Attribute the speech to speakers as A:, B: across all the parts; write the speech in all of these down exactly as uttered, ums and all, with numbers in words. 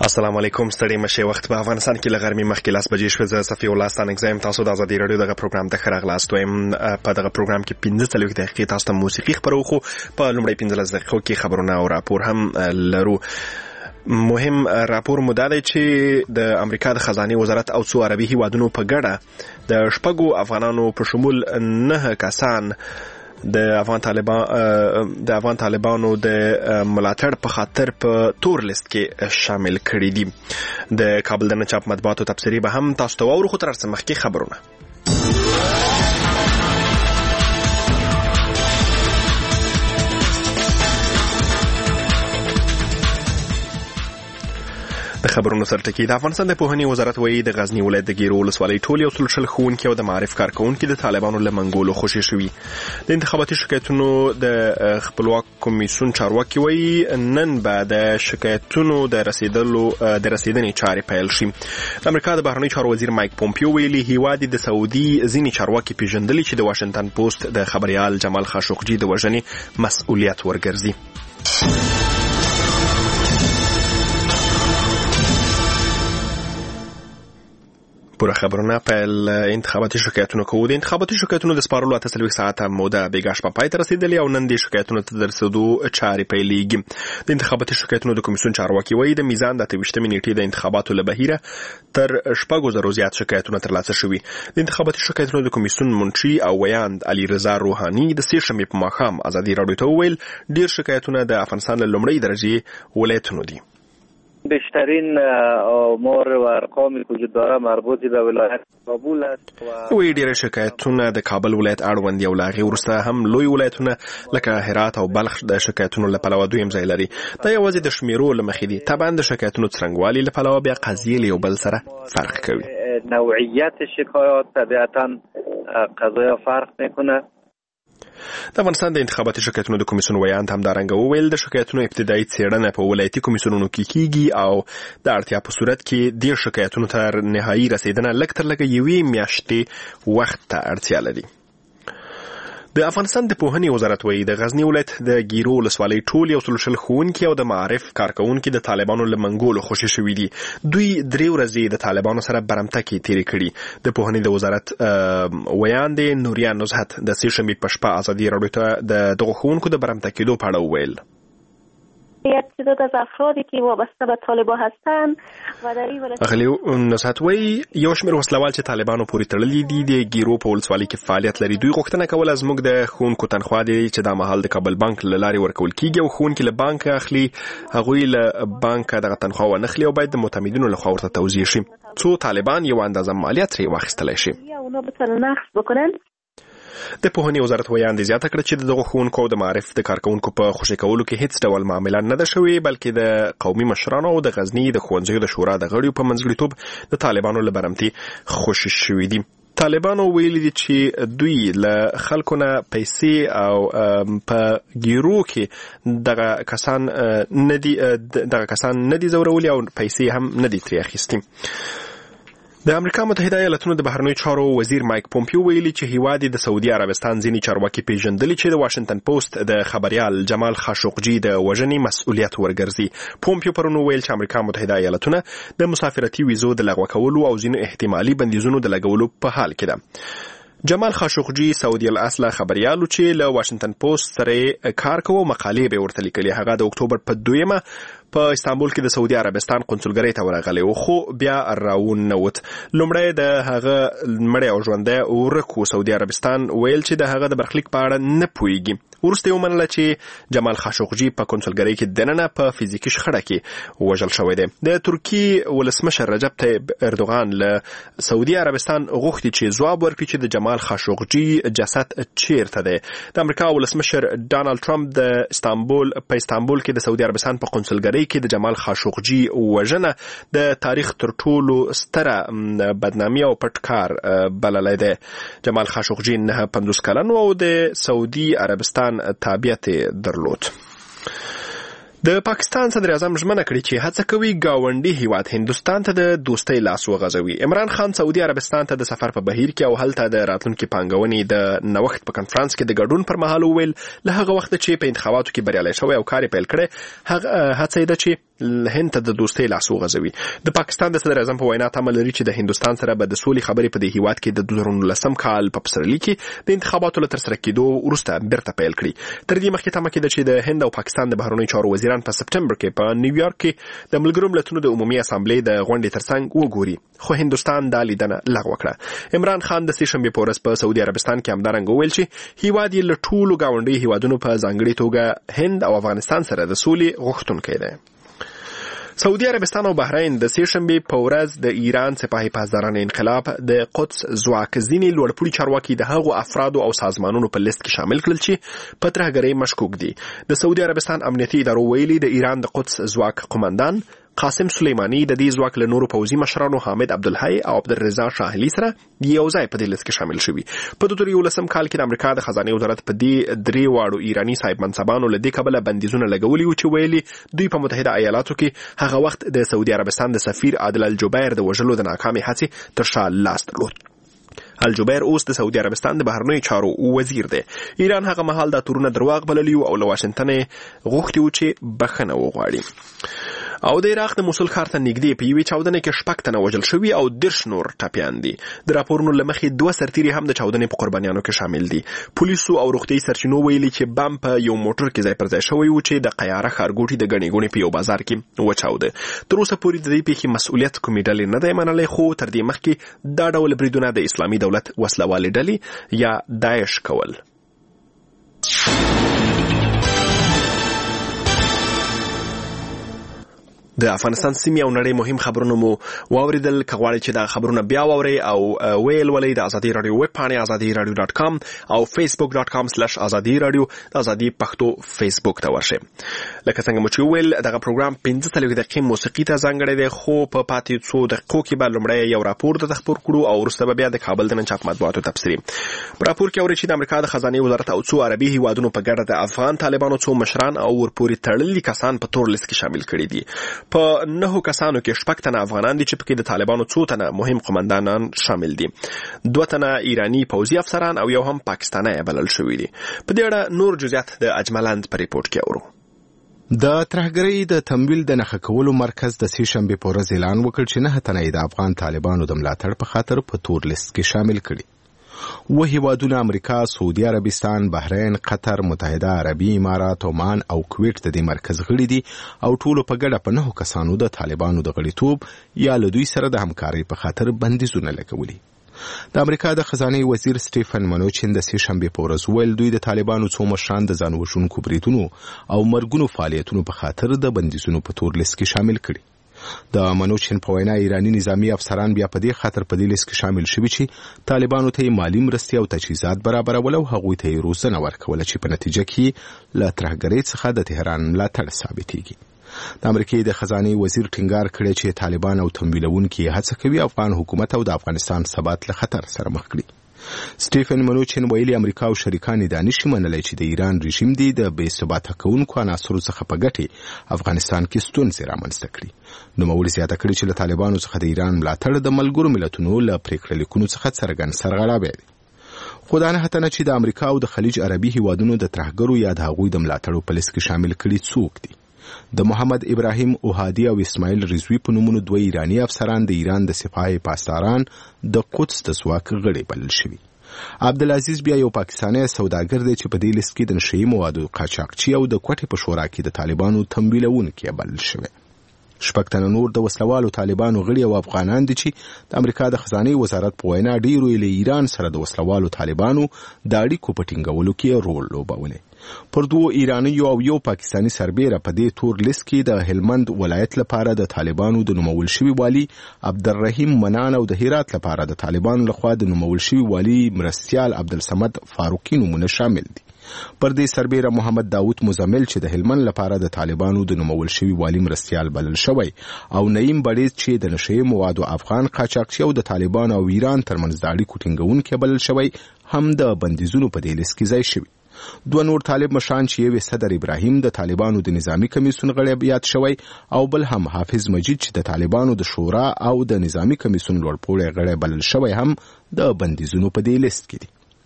A: السلام علیکم ستړي مشه وخت په افغانستان کې لغرمي مخکې لاس بجې شوه. زه صفي الله ستانه اگزایم تاسو د ازادي رادیو دغه پروګرام ته خراغلاست وایم. په دغه پروګرام کې پنځه څلوېښت دقیقې تاسو ته موسیقي خبرو خو په لومړی پنځلس دقیقو کې خبرونه او راپور هم لرو. مهم راپور مو دا دی چې د امریکا د خزانه وزارت او څو عربي هیوادونو په ګډه د شپږو افغانانو په شمول نه کسان د افغان طالبان د افغان طالبانو د ملاتړ په خاطر په تور لیست کې شامل کړي دي. د کابل د نچاپ مطبوعاتو تبصرې به هم تاسو ته وورو، خو تر څه مخکې خبرونه. د خبرونو سرټکی د افغانستان د پوهنې وزارت وایي د غزنی ولایت د ګیرو ولسوالۍ ټول یو څلشل ښوونکي او د معارف کارکونکي د طالبانو له منګولو خوشي شوي. د انتخاباتي شکایتونو د خپلواک کمیسیون چارواکي وایي نن به د شکایتونو د رسیدلو د رسیدنې چارې پیل شي. د امریکا د بهرنیو چارو وزیر مایک پومپیو ویلي هیواد د سعودي ځینې چارواکي پیژندلي چې د واشنگټن پوسټ د خبريال جمال خاشقجي د وژنې مسؤلیت ورګرځي. پوره خبرونه په انتخاباتي شکایتونو کوو. د انتخاباتي شکایتونو د سپارلو اته څلوېښت ساعته موده بېګا شپه پای ته رسېدلې او نن د شکایتونو ته د رسېدو چارې پیلېږي. د انتخاباتي شکایتونو د کمیسیون چارواکي وایي د میزان د اته ویشتمې نیټې د انتخاباتو له بهیره تر شپږو زرو زیات شکایتونه ترلاسه شوي. د انتخاباتي شکایتونو د کمیسیون منشي او ویاند علي رضا روحاني د سې شنبې په ماښام ازادي راډیو ته وویل ډېر شکایتونه د افغانستان له لومړۍ درجې ولایتونو دي.
B: بیشترین آمار و ارقامی که وجود داره مربوط به ولایت کابل است و
A: وی ډېر شکایتونه د کابل ولایت اړوند یو لاغي ورسته هم لوی ولایتونه لکه هرات او بلخ د شکایتونو له پلوه دویم ځای لري. دا یوازې د شمیرو له مخې دي. طبعا د شکایتونو څرنګوالي له پلوه بیا قضیې له یو بل سره فرق کوي.
B: نوعیت شکایات طبیعتا قضایا فرق میکنه.
A: د افغانستان د انتخاباتي شکایتونو د کمیسیون ویاند همدارنګه وویل د شکایتونو ابتدایي څېړنه په ولایتي کمیسیونونو کې کیږي او د اړتیا په صورت کې د شکایتونو تر نهایي رسیدنه لږ تر لږه یوې میاشتې وخت ته اړتیا لري. د افغانستان د پوهنې وزارت وایي د غزنی ولایت د ګیرو ولسوالۍ ټول یو څلشل ښوونکي او د معارف کارکونکي د طالبانو له منګولو خوشي شوي دي. دوی درې ورځې د طالبانو سره برمته کې تېرې کړي. د پوهنې د وزارت ویاند نوریا نزهت د سې شنبې په شپه ازادي راډیو ته د دغو ښوونکو د برمته کېدو په اړه وویل.
C: تعداد از افرادی که وابسته به طالبان هستند و در این ولایت
A: اغلی نصحت وی یو شمېر وسلوال چې طالبانو پورې تړلي دي د ګیرو په ولسوالۍ کې فعالیت لري. دوی غوښتنه کوله زموږ د ښوونکو تنخوا دی چې دا مهال د کابل بانک له لارې ورکول کیږي او ښوونکي له بانک اخلي، هغوی له بانک دغه تنخوا ونه اخلي او باید د معتمدینو لخوا ورته توزیع شي څو طالبان یو اندازه مالیه ترې واخیستلی شي.
C: اونا بتونن نقص بکنن.
A: د پوهنې وزارت ویاند زیاته کړه چې دغه ښوونکو او د معارف د کارکونکو په خوشي کولو کې هیڅ ډول معامله نه ده شوې، بلکې د قومي مشرانو او د غزنی د ښوونځیو د شورا د غړیو په منځګړیتوب د طالبانو له برمتي خوشي شوي دي. طالبانو ویلي دي چې دوی له خلکو نه پیسې او په ګیرو کې دغه کسان نه دي دغه کسان نه دي زورولي او پیسې هم نه دي ترې اخیستي. د امریکا متحده ایالاتونو د بهرنیو چارو وزیر مایک پومپیو ویلي چې هیواد د سعودي عربستان ځینې چارواکي پیژندلي چې د واشنگټن پوسټ د خبريال جمال خاشقجي د وژنې مسؤلیت ورګرځي. پومپیو پرون ویل چې امریکا متحده ایالاتونه د مسافرتي ویزو د لغوه کولو او ځینو احتمالي بندیزونو د لګولو په حال کې ده. جمال خاشقجي سعودي الاصله خبريالو چې له واشنگټن پوسټ سره کار کوي مقالې به ورته لیکلي. هغه د اکتوبر په دویمه په استانبول کې د سعودي عربستان قونسلګرۍ ته ورغلی و خو بیا راون نوت. لومړی د هغه مړی او ژوندی ورکو سعودي عربستان ویل چې د هغه د برخلیک په اړه نه پوهیږي. وروسته یې ومنله چې جمال خاشقجي په قونسلګرۍ کې دننه په فزیکي شخړه کې وژل شوی دی. د ترکي ولسمشر رجب طیب اردوغان له سعودي عربستان غوښتي چې ځواب ورکړي چې د جمال خاشقجي جسد چیرته دی. د امریکا ولسمشر ډانلډ ټرمپ د استانبول په استانبول کې د سعودي عربستان په قونسلګرۍ کې د جمال خاشقجي وژنه د تاریخ تر ټولو ستره بدنامي او پټکار بللی دی. جمال خاشقجي نه پنځوس کلن او د سعودي عربستان تابعیت درلود. د پاکستان صدر اعظم ژمنه کړې چې هڅه کوي گاونډي هیواد هندوستان ته د دوستۍ لاس وغځوي. عمران خان سعودي عربستان ته د سفر په بهیر کې او هلته د راتلونکي پانګونې د نوښت په کنفرانس کې د ګډون پر مهال وویل له هغه وخت چې په انتخاباتو کې بریالی شوی او کار پیل کړی هغه هڅه ده چې هند ته د دوستۍ لاس وغځوي. د پاکستان د صدر اعظم په وینا تمه لري چې د هندستان سره به د سولې خبرې په دې هیواد کې د دوه زره نولسم کال په پسرلي کې د انتخاباتو له ترسره کېدو وروسته بیرته پیل کړي. تر دې مخکې تمه کېده چې د هند او پاکستان د بهرنیو چارو وزیران په سپټمبر کې په نیویارک کې د ملګرو ملتونو د عمومي اسامبلې د غونډې ترڅنګ وګوري، خو هندستان دا لیدنه لغوه کړه. عمران خان د سې شنبې په ورځ په سعودي عربستان کې همدارنګه وویل چې هیواد یې له ټولو ګاونډیو هیوادونو په ځانګړې توګه هند او افغانستان سره د سولې غوښتونکی دی. سعودي عربستان او بحرین د سې شنبې په ورځ د ایران سپاهي پاسداران انقلاب د قدس ځواک ځینې لوړپوړي چارواکي د هغو افرادو او سازمانونو په لیست کې شامل کړل چې په ترهګرۍ مشکوک دي. د سعودي عربستان امنیتي ادارو ویلي د ایران د قدس ځواک قومندان قاسم سلیمانی د دې ځواک له نورو پوځي مشرانو حامد عبدالحی او عبدالرضا شاهلي سره یو ځای په دې لیست کې شامل شوي. په دوه زره یولسم کال کې د امریکا د خزانه وزارت په دې درې واړو ایرانی صاحب منصبانو له دې کبله بندیزونه لګولي و چې ویلي دوی په متحده ایالاتو کې هغه وخت د سعودي عربستان د سفیر عادل الجبیر د وژلو د ناکامې هڅې تر شا لاس درلود. الجبیر اوس د سعودي عربستان د بهرنیو چارو وزیر دی. ایران هغه مهال دا تورونه درواغ بللي او له واشنګټن غوښتي و چې بخښنه وغواړي. او د عراق د موصل ښار ته نږدې په یوې چاودنې کې شپږ تنه وژل شوي او دېرش نور ټپیان دي. د راپورونو له مخې دوه سرتیري هم د چاودنې په قربانیانو کې شامل دي. پولیسو او روغتیايي سرچینو ویلي چې بم په یو موټر کې ځای پر ځای شوی و چې د قیاره ښارګوټي د ګڼې ګوڼې په یو بازار کې وچاوده. تر اوسه پورې د دې پیښې مسؤلیت کومې ډلې نه دی منلی، خو تر دې مخکې دا ډول بریدونه د اسلامي دولت وسلوالې ډلې یا داعش کول. د افغانستان سیمې او نړۍ مهم خبرونه مو واوریدل. که غواړئ چې دا خبرونه بیا واورئ او ویل ولئ، د ازادي رادیو ویب پاڼې ازادي رادیو ډاټ کام او فیسبوک ډاټ کام سلیش ازادي رادیو د ازادي پښتو فیسبوک ته ورشئ. لکه څنګه مو چې ویل دغه پروګرام پنځه څلوېښت دقیقې موسیقي ته ځانګړی دی، خو په پاتې څو دقیقو کې به لومړی یو راپور درته خپور کړو او وروسته به بیا د کابل د نن چاپ مطبوعاتو تبصرې. په راپور کې اورئ چې د امریکا د خزانې وزارت او څو عربي هیوادونو په ګډه د افغان طالبانو څو مشران او ورپورې تړلي کسان په تور لیست کې شامل کړي دي. په نهو کسانو کې شپږ تنه افغانان دي چې پکې د طالبانو څو تنه مهم قومندانان شامل دي. دوه تنه ایرانی پوځي افسران او یو هم پاکستانی بلل شوی دي. په دې اړه نور جزئیات د اجملند په ریپورت کې اورو.
D: د ترهګرۍ د تمویل د نښه کولو مرکز د سې شنبې په ورځ اعلان وکړ چې نه تنه د افغان طالبانو د ملاتړ په خاطر په تور لیست کې شامل کړي. و هیوادونه امریکا، سعودي عربستان، بحرین، قطر، متحده عربي امارات، عمان او کویت د دې مرکز غړي دي او ټولو په ګډه په نهو کسانو د طالبانو د غړیتوب یا له دوی سره د همکارۍ په خاطر بندیزونه لګولي. د امریکا د خزانه وزیر سټیفن منوچن د سې شنبې په ورځ ویل دوی د طالبانو څو مشران د ځان وژونکو بریدونو او مرګونو فعالیتونو په خاطر د بندیزونو په تور لیست کې شامل کړي. د منوچن په وینا ایرانی نظامی افسران بیا په دې خاطر په دې لیست کې شامل شوي چې طالبانو ته مالی مرستې او تجهیزات برابرول او هغوی ته روزنه ورکول چې په نتیجه کې له ترهګرۍ څخه د تهران ملاتړ ثابتېږي. د امریکای د خزانه وزیر ټینګار کړی چې طالبان او تمویلونکي هڅه کوي افغان حکومت او د افغانستان ثبات له خطر سره مخ کړي. سټیفن منوچن ویلي امریکا او شریکان یې دا نشي منلی چې د ایران رژیم دی د بې ثباته کوونکو عناصرو څخه په ګټې افغانستان کې ستونزې رامنځته کړي. نوموړي زیاته کړې چې له طالبانو څخه د ایران ملاتړ د ملګرو ملتونو له پریکړه لیکونو څخه څرګند سرغړاوی دی. خو دا نه تنه چې د امریکا او د خلیج عربي هیوادونو د ترهګرو یا د هغوی د ملاتړو په لیست کې شامل کړي څوک دي. د محمد ابراهیم اوهادي او اسماعیل رضوی په نومونو دوه ایرانی افسران د ایران د سپاهي پاسداران د قدس د ځواک غړي بلل شوي. عبدالعزیز بیا یو پاکستانی سوداګر دی چې په دې لیست کې د نشهیي موادو قاچاقچي او د کوټې په شورا کې د طالبانو تمویلونکي بلل شوی. شپږ تنه نور د وسلوالو طالبانو غړي او افغانان دي چې د امریکا د خزانه وزارت په وینا ډیرو له ایران سره د وسلوالو طالبانو د اړیکو په ټینګولو کې رول لوبولی. پر دوه ایرانیو او یو پاکستانی سربیره په دې تور لیست کې د هلمند ولایت لپاره د طالبانو د نومول شوي والی عبدالرحیم منان او د هرات لپاره د طالبانو لخوا د نومول شوي والی مرستیال عبدالصمد فاروقی نومونه شامل دي. پر دې سربیره محمد داوود مزمل چې د هلمند لپاره د طالبانو د نومول شوي والی مرستیال بلل شوی او نعیم بړیز چې د نشهیي موادو افغان قاچاقچي او د طالبانو او ایران ترمنځ د اړیکو ټینګونکي بلل شوی هم د بندیزونو په دې لیست کې ځای شوي. دوه نور طالب مشران چې یو صدر ابراهیم د طالبانو د نظامی کمیسیون غړی یاد شوی او بل هم حافظ مجید چې د طالبانو د شورا او د نظامی کمیسیون لوړپوړی غړی بلل شوی هم د بندیزونو په دې لیست کې دي.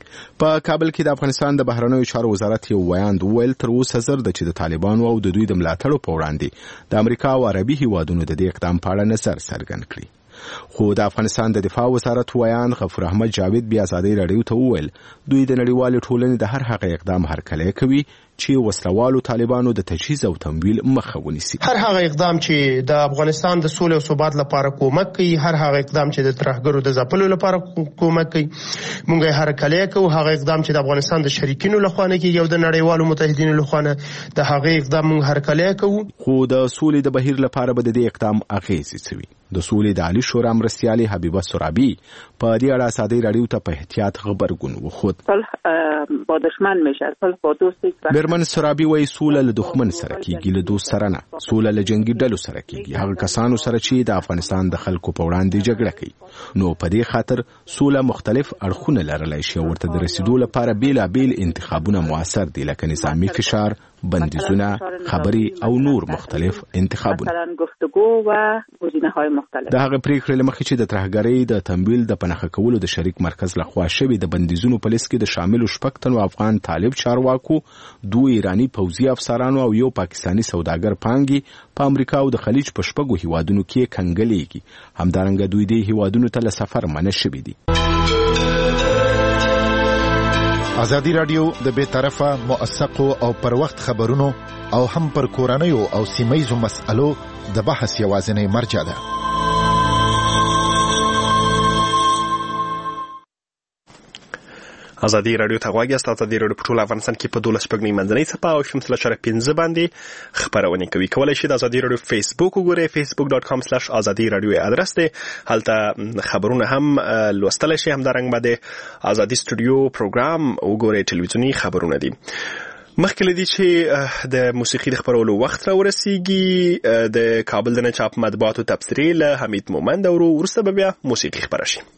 D: په کابل کې د افغانستان د بهرنیو چارو وزارت یو ویاند وویل تر اوسه زر د چې د طالبانو او د دوی د ملاتړو په وړاندې د امریکا او عربي هیوادونو د دې اقدام په اړه نظر څرګند کړي. خو د افغانستان د دفاع وزارت ویاند غفور احمد جاوید بیا ازادي راډیو ته وویل دوی د نړیوالې ټولنې د هر هغه اقدام هرکلی کوي چې وسلوالو طالبانو د تجهیز او تمویل مخه ونیسي.
E: هر هغه اقدام چې د افغانستان د سولې او ثبات لپاره کومک کوي، هر هغه اقدام چې د ترهګرو د ځپلو لپاره کومک کوي، موږ یې هرکلی کوو. هغه اقدام چې د افغانستان د شریکینو لخوا نه کیږي او د نړیوالو متحدینو لخوا نه، د هغه اقدام موږ هرکلی کوو.
D: خو د سولې د بهیر لپاره به د دې اقدام اغېزې څه وي؟ د سولې د عالی شورا مرستیالې حبیبه سرابي په دې اړه ازادي راډیو ته په احتیاط غبرګون وښود.
F: صلح با دشمن میشه، صلح با دوست.
D: برمن سرابي وایي سوله له دښمن سره کیږي، له دوست سره نه. سوله له جنگي ډلو سره کیږي، هغه کسانو سره چې د افغانستان د خلکو په وړاندې جګړه کوي. نو په دې خاطر سوله مختلف اړخونه لرلی شي، ورته د رسیدو لپاره بیلابیل انتخابونه موثر دي، لکه نظامی فشار، بندیزونه، خبري او نور مختلف انتخابونه.
F: مثلا گفتگو و گزینه‌های مختلف.
D: د هغه پریکړې لمخې چې د ترهګرۍ د تمویل د پنهخه کولو د شریک مرکز لخوا شوی د بندیزونو په لیست کې د شامل شپږ تنو افغان طالب چارواکو، دوه ایرانی پوځي افسرانو او یو پاکستانی سوداګر پانګي په امریکا او د خلیج په شپږو هیوادونو کې کنګلېږي. همدارنګه دوی د هیوادونو ته له سفر منع شوي دي.
G: ازادي راډیو د بې طرفه موثقو او پر وخت خبرونو او هم پر کورنیو او سیمه‌یزو مسألو د بحث یوازینی مرجع ده.
A: ازادي راډیو ته غواړي ستاسو ازادي راډیو په ټول افغانستان کې په دولس پګنی منځنۍ صفه او شمس لشر پنځه باندې خبرونه کوي. کولای شئ د ازادي راډیو فیسبوک وګورئ، facebook dot com slash ازادي راډیو ادرس دی، هلته خبرونه هم لوستل شي. هم درنګ باندې ازادي سټوډیو پروګرام وګورئ، ټلویزیونی خبرونه دي. مخکې لدی چې د موسیقي د خبرولو وخت را ورسیږي، د کابل د چاپ مطبوعاتو تبصرې له حمید مومند او ورسته بیا موسیقي خبره شي.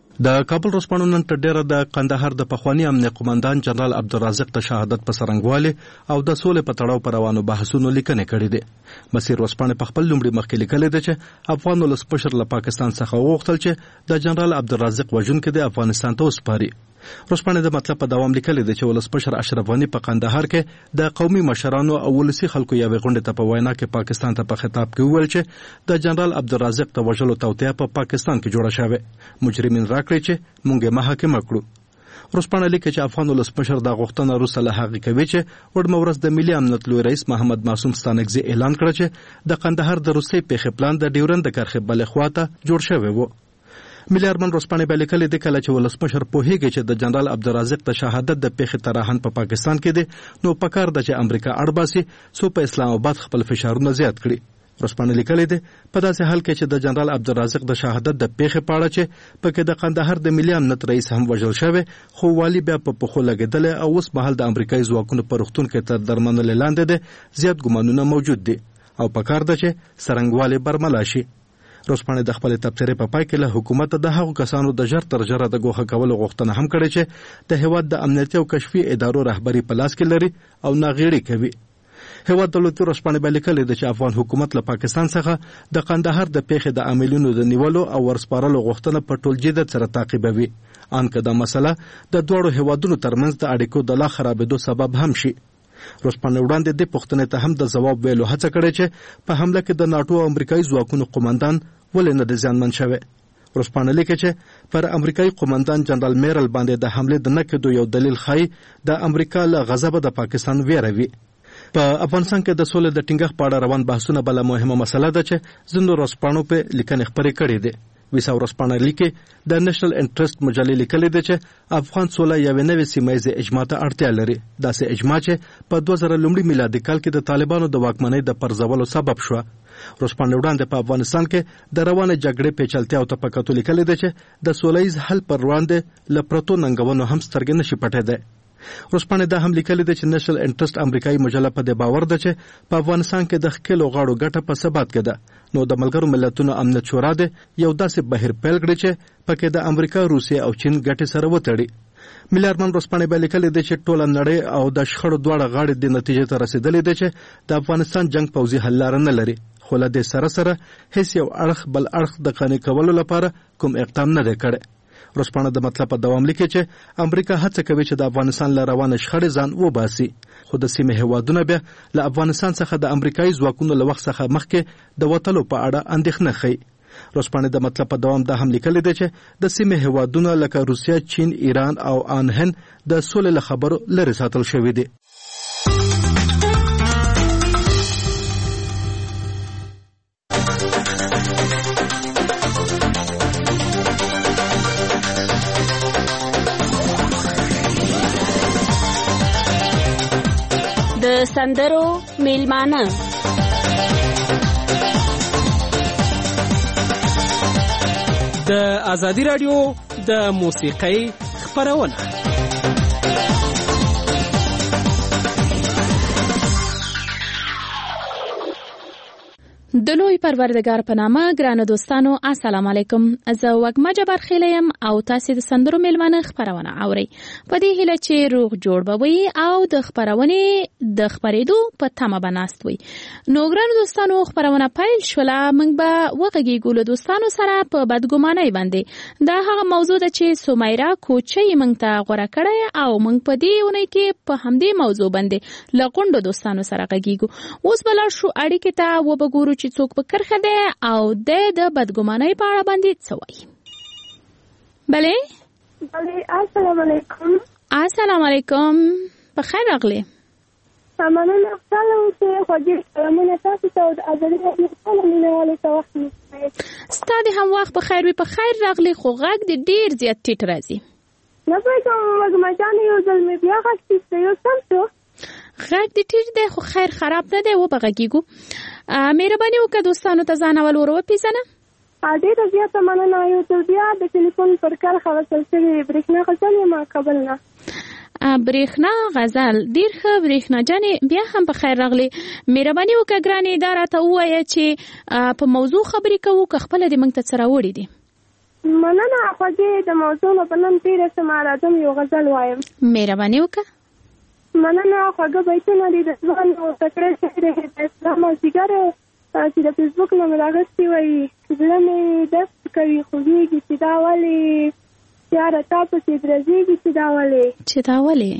H: د کابل رسپانو نن تر ډیره د قندهار د پخوانی امنیه قومندان جنرال عبدالرازق د شهادت په سرنګوالي او د سولې په تړاو پر روانو بحثونو لیکنې کړې دي. مسیر رسپانه په خپل لومړي مخکې لیکلې ده چې افغان ولسمشر له پاکستان څخه وغوښتل چې د جنرال عبدالرازق وژونکي د افغانستان ته وسپاري. رسپانه د مطلب په دوام لیکلې ده چې ولسمشر اشرف غنی په قندهار کې د قومي مشرانو او ولسی خلکو یو غونډه ته په وینا کې پاکستان ته په خطاب کې وویل چې د جنرال عبدالرازق د وژلو توطئه په پاکستان کې جوړه شوه، مجرمین راکړي چې مونږه محاکمه کړو. رسپانه لیکي چې افغان ولسمشر د غوښتنه روسه له هغه کوي چې وړمه ورځ د ملي امنیت لوی رئیس محمد معصوم ستانکزي اعلان کړ چې د قندهار د روسي پیښې پلان د ډیورند د کرخې بلې خواته جوړ شوی و. ملي ارمن رسپانه به لیکلي د کله چې ولسمشر پوهیږي چې د جنرال عبدالرازق د شهادت د پیښې تراهن په پا پاکستان کې دي، نو پکار ده چې امریکا اړباسي سو په اسلام آباد خپل فشارونه زیات کړي. رسپانه لیکلي دي په داسې حال کې چې د جنرال عبدالرازق د شهادت د پیښې په اړه چې پکې د قندهار د ملي امنیت رئیس هم وژل شوی، خو والی بیا په پخو لګیدل او اوس مهال د امریکایي ځواکونو په روغتون کې تر درمنل لاندې دي، زیات ګمانونه موجود دي او پکار ده چې سرنګواله برملا شي. رسپانه د خپل تبصرې په پای کې له حکومت د هغو کسانو د ژر تر ژره د ګوښه کولو غوښتنه هم کړې چې د هیواد د امنیتي او کشفي ادارو رهبري په لاس کې لري او ناغېړي کوي. هیواد دولتي رسپانه به لیکلي ده چې افغان حکومت له پاکستان څخه د قندهار د پیښې د عاملینو د نیولو او ورسپارلو غوښتنه په ټول جدت سره تعقیبوي، ان که دا مسله د دوړو هیوادونو ترمنځ د اړیکو د لا خرابېدو سبب هم شي. رسپانه وړاندې د پښتنې ته هم د جواب ویلو هڅه کړې چې په حمله کې د ناتو او امریکایي ځواکونو قومندان ولې نه د ځانمن شوی. رسپانه لیکي چې پر امریکایي قومندان جنرال میرل باندې د حمله د نه کېدو یو دلیل ښایي د امریکا له غضبه د پاکستان ویره وي. په افغانستان کې د سولې د ټینګښت په اړه روان بحثونه بله مهمه مسله ده چې ځینو رسپانو په لیکنې خپرې کړې دي. ویسا ورسپانه لیکي د نېشنل انټرست مجلې لیکلي ده چې افغان سوله یوې نوې سیمه اجماع ته اړتیا لري، داسې اجماع چې په دوه زره لومړي میلادي کال کې د طالبانو د واکمنۍ د پرځولو سبب شوه. رسپانه وړاندې په افغانستان کې د روانه جګړې پیچلتیا او تفکاتو لیکلي ده چې د سولهییز حل پر وړاندې له پرتو ننګونو هم سترګې نشي پټېدی. رسپانه دا هم لیکلي ده چې نېشنل انټرست امریکایي مجله په دې باور ده چې په افغانستان کې د ښکېلو غاړو ګټه په ثبات کې ده، نو د ملګرو ملتونو امنیت شورا ده یو داسې بهیر پیل کړی چې پکې د امریکا، روسیې او چین ګټې سره وتړي. ملي ارمان رسپانه به لیکلي ده چې ټوله نړۍ او د شخړو دواړه غاړې د نتیجې ته رسیدلې ده چې د افغانستان جنگ پوځي حل لاره نه لري، خو له دې سره سره هیڅ یو اړخ بل اړخ د قانع کولو لپاره کوم اقدام نه دی کړی. ورسپانه د مطلب په دوام لیکي چې امریکا هڅه کوي چې د افغانستان له روانه شخړې ځان وباسي، خو د سیمې هیوادونه بیا له افغانستان څخه د امریکایي ځواکونو له وخت څخه مخکې د وټلو په اړه اندېښنه ښيي. رسپانه د مطلب په دوام دا هم لیکلي دی چې د سیمې هیوادونه لکه روسیا، چین، ایران او ان هند د سولې له خبرو لرې ساتل شوي دي.
I: د سندرو میلمانه
J: د ازادي رادیو د موسیقۍ خپرونه.
K: د لوی پروردګار په نامه ګرانو دوستانو السلام علیکم. زه وګما جبار خیلیم او تاسو د سندرو میلمانه خبرونه اورئ. په دې هیله چې روغ جوړ بوي او د خبرونه د خبرېدو په تمه بناست وي. نو ګرانو دوستانو خبرونه پیل شوله، موږ به وغږیږو له دوستانو سره په بدګمانۍ باندې. دا هغه موضوع ده چې سمیرا کوچي موږ ته غوړه کړې او موږ په دې ونې کې په همدې موضوع باندې له غونډو دوستانو سره غږیږو. اوس بل شو اړیکې ته وبګورو چې څوک په کرخه ده او د بدګمانۍ په اړه باندې څه وایي. بله
L: بله السلام علیکم.
K: السلام علیکم، په خیر راغلی.
L: مننه خپله چې خوږې سلامونه تاسو ته او د ازادي راډیو ټولو مینوالو ته وخت مو
K: ستا د هم وخت په خیر وي. په خیر راغلی، خو غږ دې ډېر زیات ټیټ راځي.
L: نه پوهېږم وږمه جانې، یو ځل مې بیا غږ ټیټ دی، یو سم شو.
K: غږ دې ټیټ دی خو خیر خراب نه دی، وبغږیږو. مهرباني وکړه دوستانو ته ځان اول ور وپېژنه.
L: ډېره زیاته مننه. یو ځل بیا د ټلیفون پر کرښه وصل شوې برېښنا غزل یم کابل نه.
K: برېښنا غزل، ډېر ښه برېښنا جانې، بیا هم په خیر راغلی. مهرباني وکړه ګرانې دا راته ووایه چې په موضوع خبرې کوو که خپله دې موږ ته څه راوړي دي.
L: مننه خوږې، د موضوع نه په نن تېره شمه راځم یو غزل وایم.
K: مهرباني وکړه.
L: مننه. خوږه بیتونه دي د ځوان او تکړه شاعر د اسلام مازدیګر چې د فیسبوک نه مې راغوستي وایي. زړه مې دست کوي خوږېږي چې دا ولې یاره تا پسې درځېږي چې دا ولې
K: چې دا ولې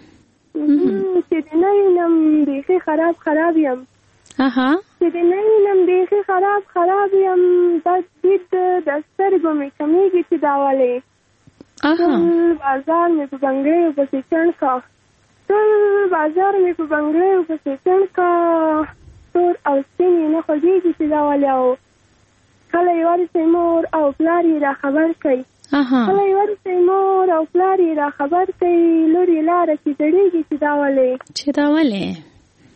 L: چې د نه وینم بیخي خراب خراب یم.
K: اها
L: چې د نه وینم بیخي خراب خراب یم. دا دید د سترګو مې کمیږي چې دا ولې. ټول بازار مې په بنګړیو پسې چڼ کا ټول بازار مې په بنګړیو پسې چڼ کا تور او سپین یې نه خوږېږي چې دا ولې. او کله یې ورسئ مور او پلار یې را خبر کوي. کله یې ورسئ مور او پلار یې را خبر کوي. لور یې لاره چې زړېږي چې دا ولې
K: چې دا ولې.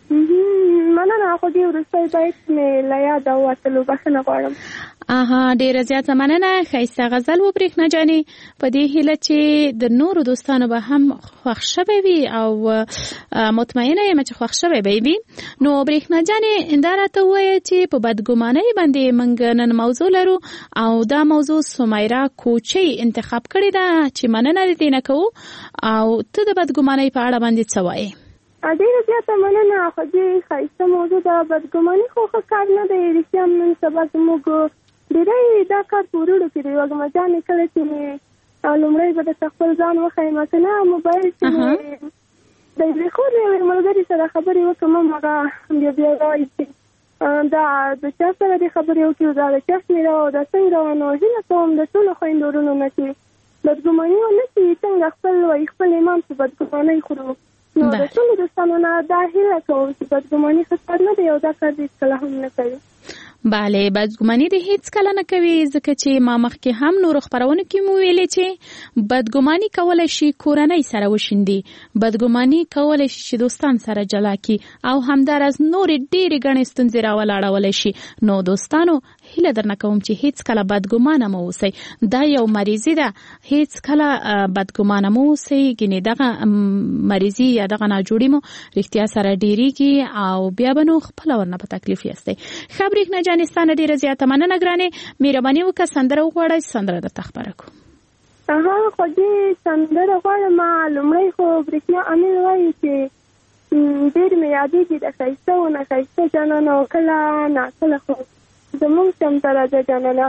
L: مننه. خو دې وروستی بیت مې له یاده ووتلو، بښنه غواړم.
K: اها ډېره زیاته مننه. ښایسته غزل و برېښنا جانې. په دې هیله چې د نورو دوستانو به هم خوښ شوی وي او مطمئنه یم چې خوښ شوی به وي. نو برېښنا جانې دا راته ووایه چې په بدګمانۍ باندې موږ نن موضوع لرو او دا موضوع سمیرا کوچي انتخاب کړې ده چې مننه دې نه کوو. او ته د بدګمانۍ په اړه باندې څه وایې؟
L: ډېره زیاته مننه. خو دې ښایسته موضوع ده. بدګماني خو ښه کار نه دی. رښتیا نن سبا زموږ ډېری دا کار په وروڼو کې دی. وږمه جانې کله چې مې لومړی به درته خپل ځان وښیم که نه موبایل چې مې د یوې خور یوې ملګري سره خبرې وکړم، هماغه بیا بیا وایي چې دا د چا سره دې خبرې وکړو، دا د چا شمېره او دا څنګه وه. نو هیله کوم د ټولو خویندو وروڼو نه چې بدګماني ونه کړي. څنګه خپل وایي خپل ایمان په بدګمانۍ خورو. نو د ټولو دوستانو نه دا هیله کوم چې بدګماني ښه کار نه دی او دا کار دې هېڅکله هم نه کوي.
K: بله، بدګماني دې هیڅ کله نه کوي، ځکه چې ما مخکې هم نورو خپرونو کې مو ویلې چې بدګماني کولی شي کورنۍ سره وشیندي، بدګماني کولی شي چې دوستان سره جلا کړي او همداراز نورې ډېرې ګڼې ستونزې راولاړولی شي. نو دوستانو هیله درنه کوم چې هیڅ کله بدګمانه مو اوسئ. دا یو مریضي ده، هیڅ کله بدګمانه مو اوسئ. ګینې دغه مریضي یا دغه ناجوړي مو رښتیا سره ډېرېږي او بیا به نو خپله ورنه په تکلیف یاستئ. ښه برېښنا جانې ستانه ډېره زیاته مننه ګرانې. مهرباني وکړه سندره وغواړئ، سندره درته خپره کړو.
L: هغه خو دې سندره غواړم. لومړی خو برېښنا امیر وایي چې ډېر مې یادېږي د ښایسته و نه ښایسته جانانه، کله ناکله خو زمونږ چم ته راځه جانانه،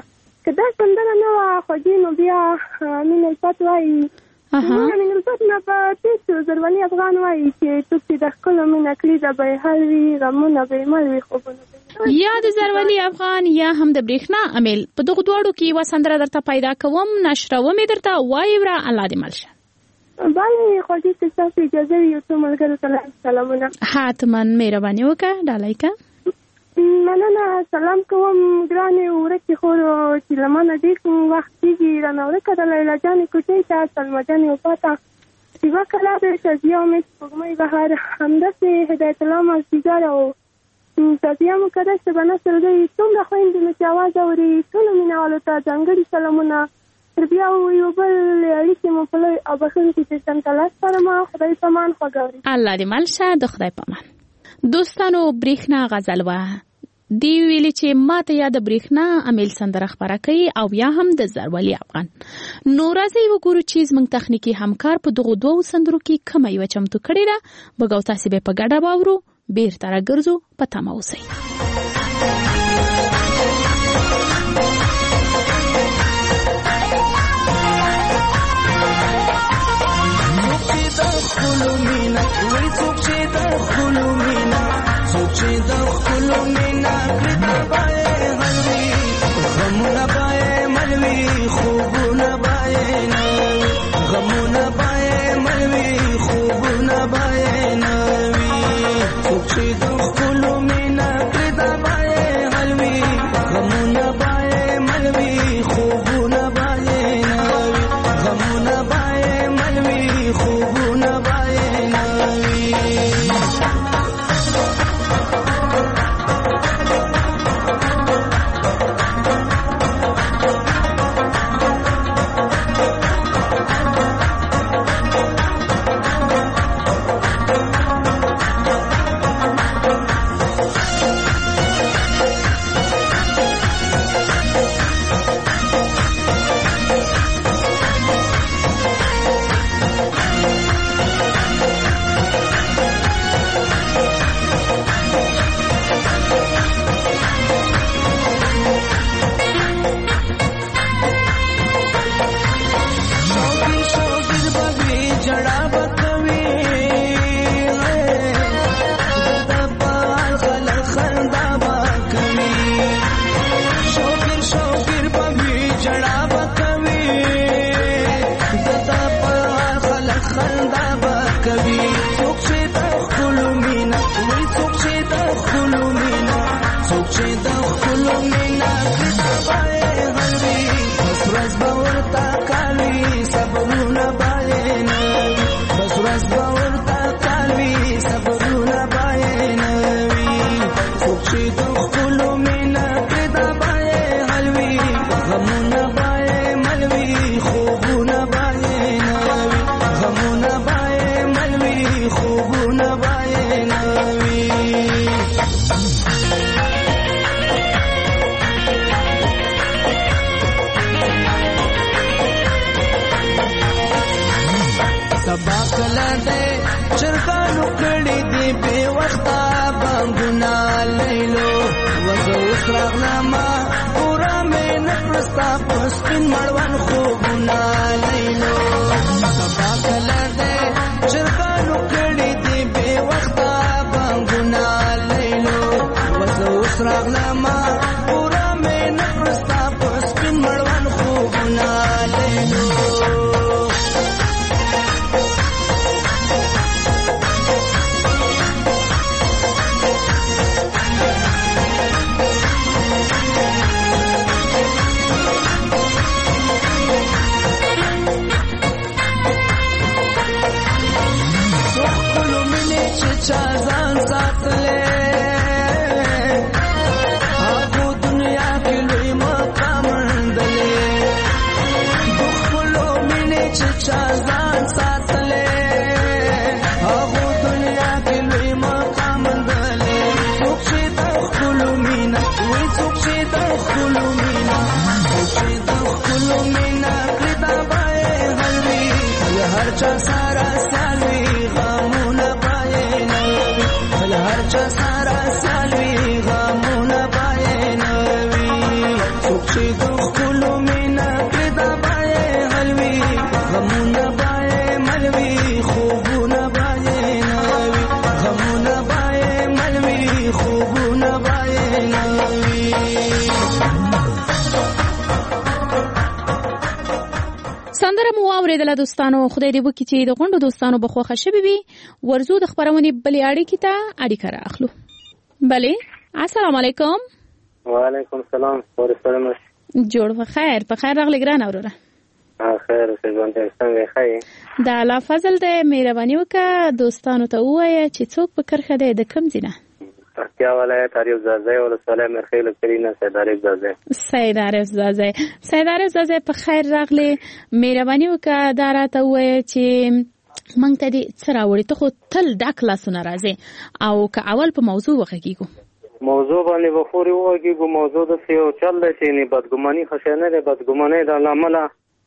L: که دا سندره نه وه خوږې نو بیا مین الفت وایي مین الفت نه په تېز زرولي افغان وایي چې څوک چې د ښکلو مینه کړي د به یې حل وي غمونه به یې مل وي خوبونه
K: یا د زرولي افغان یا هم د برېښنا امیل په دغو دواړو کې یوه سندره درته پیدا کوم نشروم یې درته وایي وره الله دې مل شه
L: بله خوږې که ستاسو اجازه وي یو څو ملګرو ته سلامونه
K: حتما مهرباني وکړه ډالۍ که
L: مننه سلام کوم ګرانې ورکې خور چې له مانه ډېر کوم وخت کېږي رانه ورکه د لیلا جانې کوچۍ ته سلما جانې وفاته شیبه کلا د شازیه امید سپوږمۍ بهر همداسې هدایت الله مازدیګر او شازیه مقدس به نصر دی څومره خویندې مې چې اواز اوري ټولو مینهوالو ته ځانګړي سلامونه تر بیا یو بل اړیکې مو په لوی او بښونکي سیستم ته لاس سپارم خدای پامان خوږه اوري
K: الله دې مل شه د خدای پامان دوستانو برېښنا غزل وه دی ویلي چې ماته یا د برېښنا امیل سندره خپره کوي او یا هم د زرولي افغان نو راځئ وګورو چې زموږ تخنیکي همکار په دغو دوو سندرو کې کومه یوه چمتو کړې ده بګو تاسې به په ګډه واورو بیرته راګرځو په تمه اوسئ
M: چې د خپلو مینا کړه پای هلوي غمونه پای ملوي خوبونه پای نوي غمونه پای ملوي خوبونه پای نوي چې د خپلو مینا کړه پای هلوي غمونه پای ملوي خوبونه پای نوي غمونه پای ملوي خوبونه پای نوي چې د خپل
K: سندره مو اوریدله دوستانو. خدای دې وکړي چې د غونډو دوستانو به خوښه شوي وي. ورزو د خپرونې بلې اړیکې ته اړیکه رااخلو. بلې السلام علیکم.
N: وعلیکم السلام. ورسره
K: جوړ په خیر. په خیر راغلی ګران اوروره.
N: خیر اوسې ژوند ته څنګه ښه
K: د الله فضل دی. مهرباني وکړه دوستانو ته ووایه چې څوک په کرښه دی د کوم ځای نه؟
N: پکتیا ولایت عارف زازی ولسوالۍ مرخیل کلینه سید عارف زازی.
K: سید عارف زازی سید عارف زازی په خیر راغلی. مهرباني وکړه دا راته ووایه چې موږ ته دې څه راوړي. ته خو تل ډک لاسونه راځې او که اول په موضوع وغږیږو.
N: موضوع باندې به خورې وغږیږو. موضوع داسې یو چل دی چې یعنې بدګماني ښه شی نه دی. بدګمانۍ د امله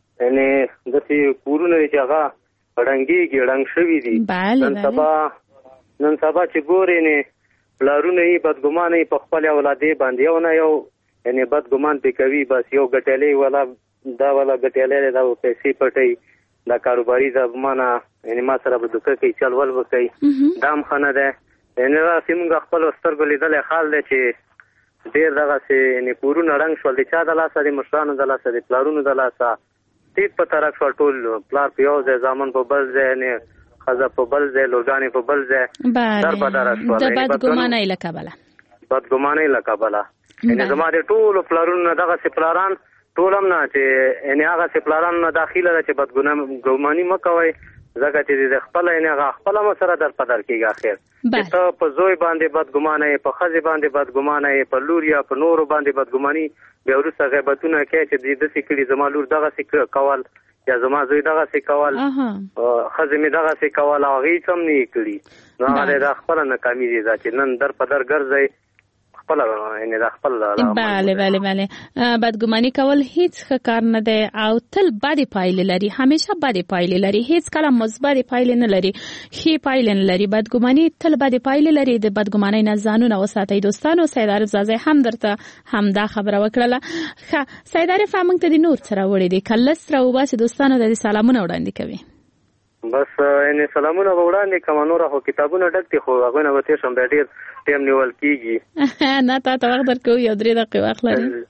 N: یعنې داسې کورونه دي چې هغه ړنګېږي ړنګ شوي دي. نن سبا نن سبا چې ګورې یعنې پلارونه یې بدګمانه یې په خپلې اولادې باندې یو نه یو یعنې بدګمان پرې کوي. بس یو ګټیالی والا دا والا ګټیالی دی دا پیسې پټوي دا کاروباري ده مانه یعنې ما سره به دوکه کوي چل ول به کوي. دا هم ښه نه دی. یعنې داسې مونږ خپلو سترګو لیدلی حال دی چې ډېر دغسې یعنې کورونه ړنګ شول. د چا د لاسه د مشرانو د لاسه د پلارونو د لاسه تیت په طرف شول. ټول پلار په یو ځای زامن په بل ځای یعنې ښځه په بل ځای لورګانې په بل ځای در بدره شول.
K: د بدګمانۍ له کبله
N: بدګمانۍ له کبله یعنې زما د ټولو پلارونو نه دغسې پلاران ټول هم نه چې یعنې هغسې پلارانو نه داخله ده چې بدګماني مه کوئ ځکه چې د خپله یعنې هغه خپله مو سره در په در کېږي اخر چې ته په زوی باندې بدګمانه یې په ښځې باندې بدګمانه یې په لور یا په نورو باندې بدګماني بیا وروسته غیبتونه کوي چې دې داسې کړي زما لور دغسې کول یا زما زوی دغسې کول ښځې مې دغسې کول او هغې څه هم نه یې کړي. نو هغه دا خپله ناکامي دي دا چې نن در په در ګرځئ خپله یعنې دا خپل.
K: بله بله بله بدګماني کول هیڅ ښه کار نه دی او تل بدې پایلې لري. همیشه بدې پایلې لري. هیڅ کله مثبتې پایلې نه لري. ښې پایلې نه لري. بدګماني تل بدې پایلې لري. د بدګمانۍ نه ځانونه وساتئ دوستانو. سید عارف زازی هم درته همدا خبره وکړله. ښه سید عارف موږ ته د نور څه راوړی دی؟ که لس راوباسي دوستانو ته د سلامونه وړاندې کوي.
N: بس یعنې سلامونه به وړاندې کوم. نوره خو کتابونه ډک دي خو هغوی نه به تېر شم بیا ډېر ټایم نیول کېږي. نه تا ته وخت درکوو یو درې دقیقې وخت لري.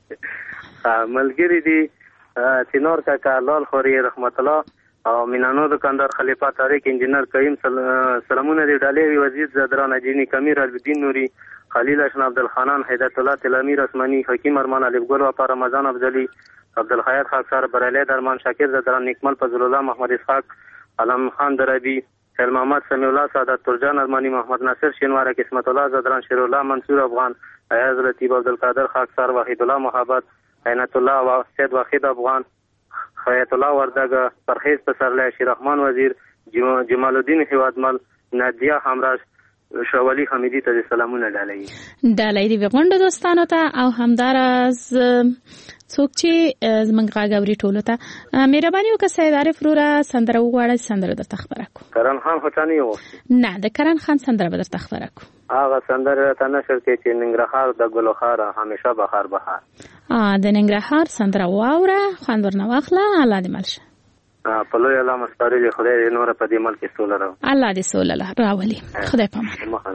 N: ملګري دي چنار کاکا لال خوري رحمت الله او مینانو دکاندار خلیفه طارق انجینر کریم سلامونه دي. ډالۍ وزیر زدران اجینی کمیر الدین نوری خلیل اشنا عبدالخانان هدایت الله تلامیر اسمانی حکیم ارمان علی ګل وفا رمضان افضلی عبدالخیات خاکسار برالی درمان شاکر زدران نیکمل فضل الله محمد اسحاق علم خان دربی خیر محمد سمیع الله سعادت ترجان ارمانی محمد ناصر شینواره قسمت الله زدران شیر الله منصور افغان ایاز لطیف عبدالقادر خاکسار وحید الله محبت عینت الله و سید وحید افغان خیات الله وردګ پرهیز پسرلی شیررحمان وزیر جمال الدین هیوادمل نادیه همراش شوالی حمیدی ته سلامونه ډالۍ
K: ډالۍ دی غونډه دوستانو ته او همدارز څوک چې زمونږ غاګوري ټولو ته مهرباني وکړه سید عارف وروره سندره وغواړه سندره درته خبره کو.
N: کرن خان هوټانی و
K: نه د کرن خان سندره به درته خبره کو.
N: هغه سندره ته نشر کې چې ننګرهار د ګلوخاره همیشه بهار بهار
K: ا د ننګرهار سندره واوره خوند ورنه واخله. الله دې ملشه
N: په لوی الله مستری خدای نور په دې ملک کې سوله راو.
K: الله دې سوله راولي. خدای پامان.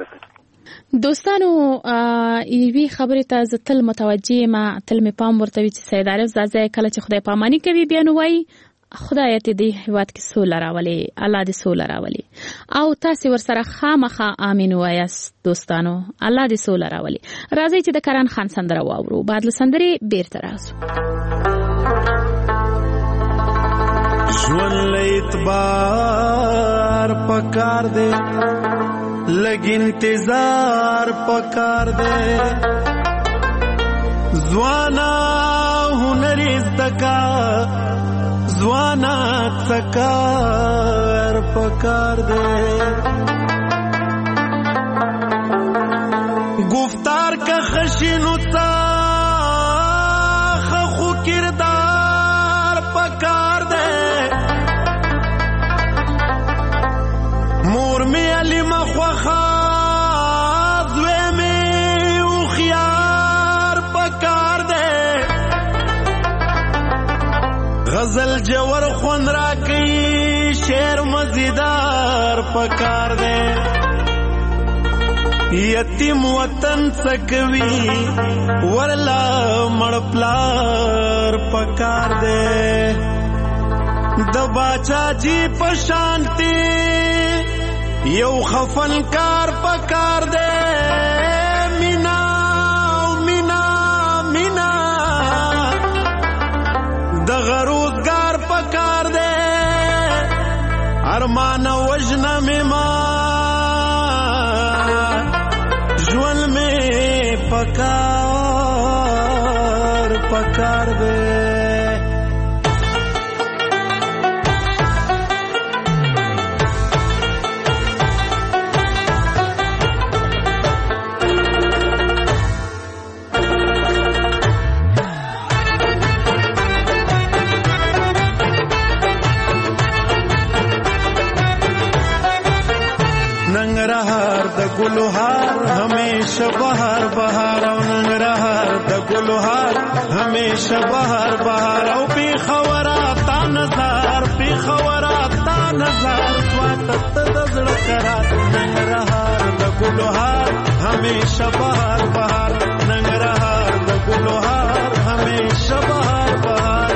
K: دوستانو ایوی خبره ته زه تل متوجه ما تل می پام ورته وی چې سید عارف زازی کله چې خدای پامانی کوي بیا نو وای خدای ته دې هیواد کې سوله راولي. الله دې سوله راولي او تاسو ورسره خامخا امين وایاست دوستانو. الله دې سوله راولي. راځي چې د کرن خان سندره واورو بعد له سندرې بیرته راځو.
M: ژوند له اعتبار پکار دی لګ انتظار پکار دی ځوانا هنر زدکا ځوانا څکار پکار دی گفتار کا خشنو تا خو کردار پکار دی مور می علی مخوخا زوی می او خیار پکار دے غزل جور خون را کی شیر مزیدار پکار دے یتیم وطن سکوی ورلا مڑپلار پکار دے د باچا جی پشانتی یو خفن کار پکار دے مینا مینا مینا د غروزگار پکار دے ارمان وجنا میں ماں جول میں پکار پکار دے गुलहार हमेशा बहार बहार नंगरहार द गुलहार हमेशा बहार बहार औ पी खवरा ता नजार पी खवरा ता नजार स्वात दजड़ करा नंगरहार द गुलहार हमेशा बहार बहार नंगरहार द गुलहार हमेशा बहार बहार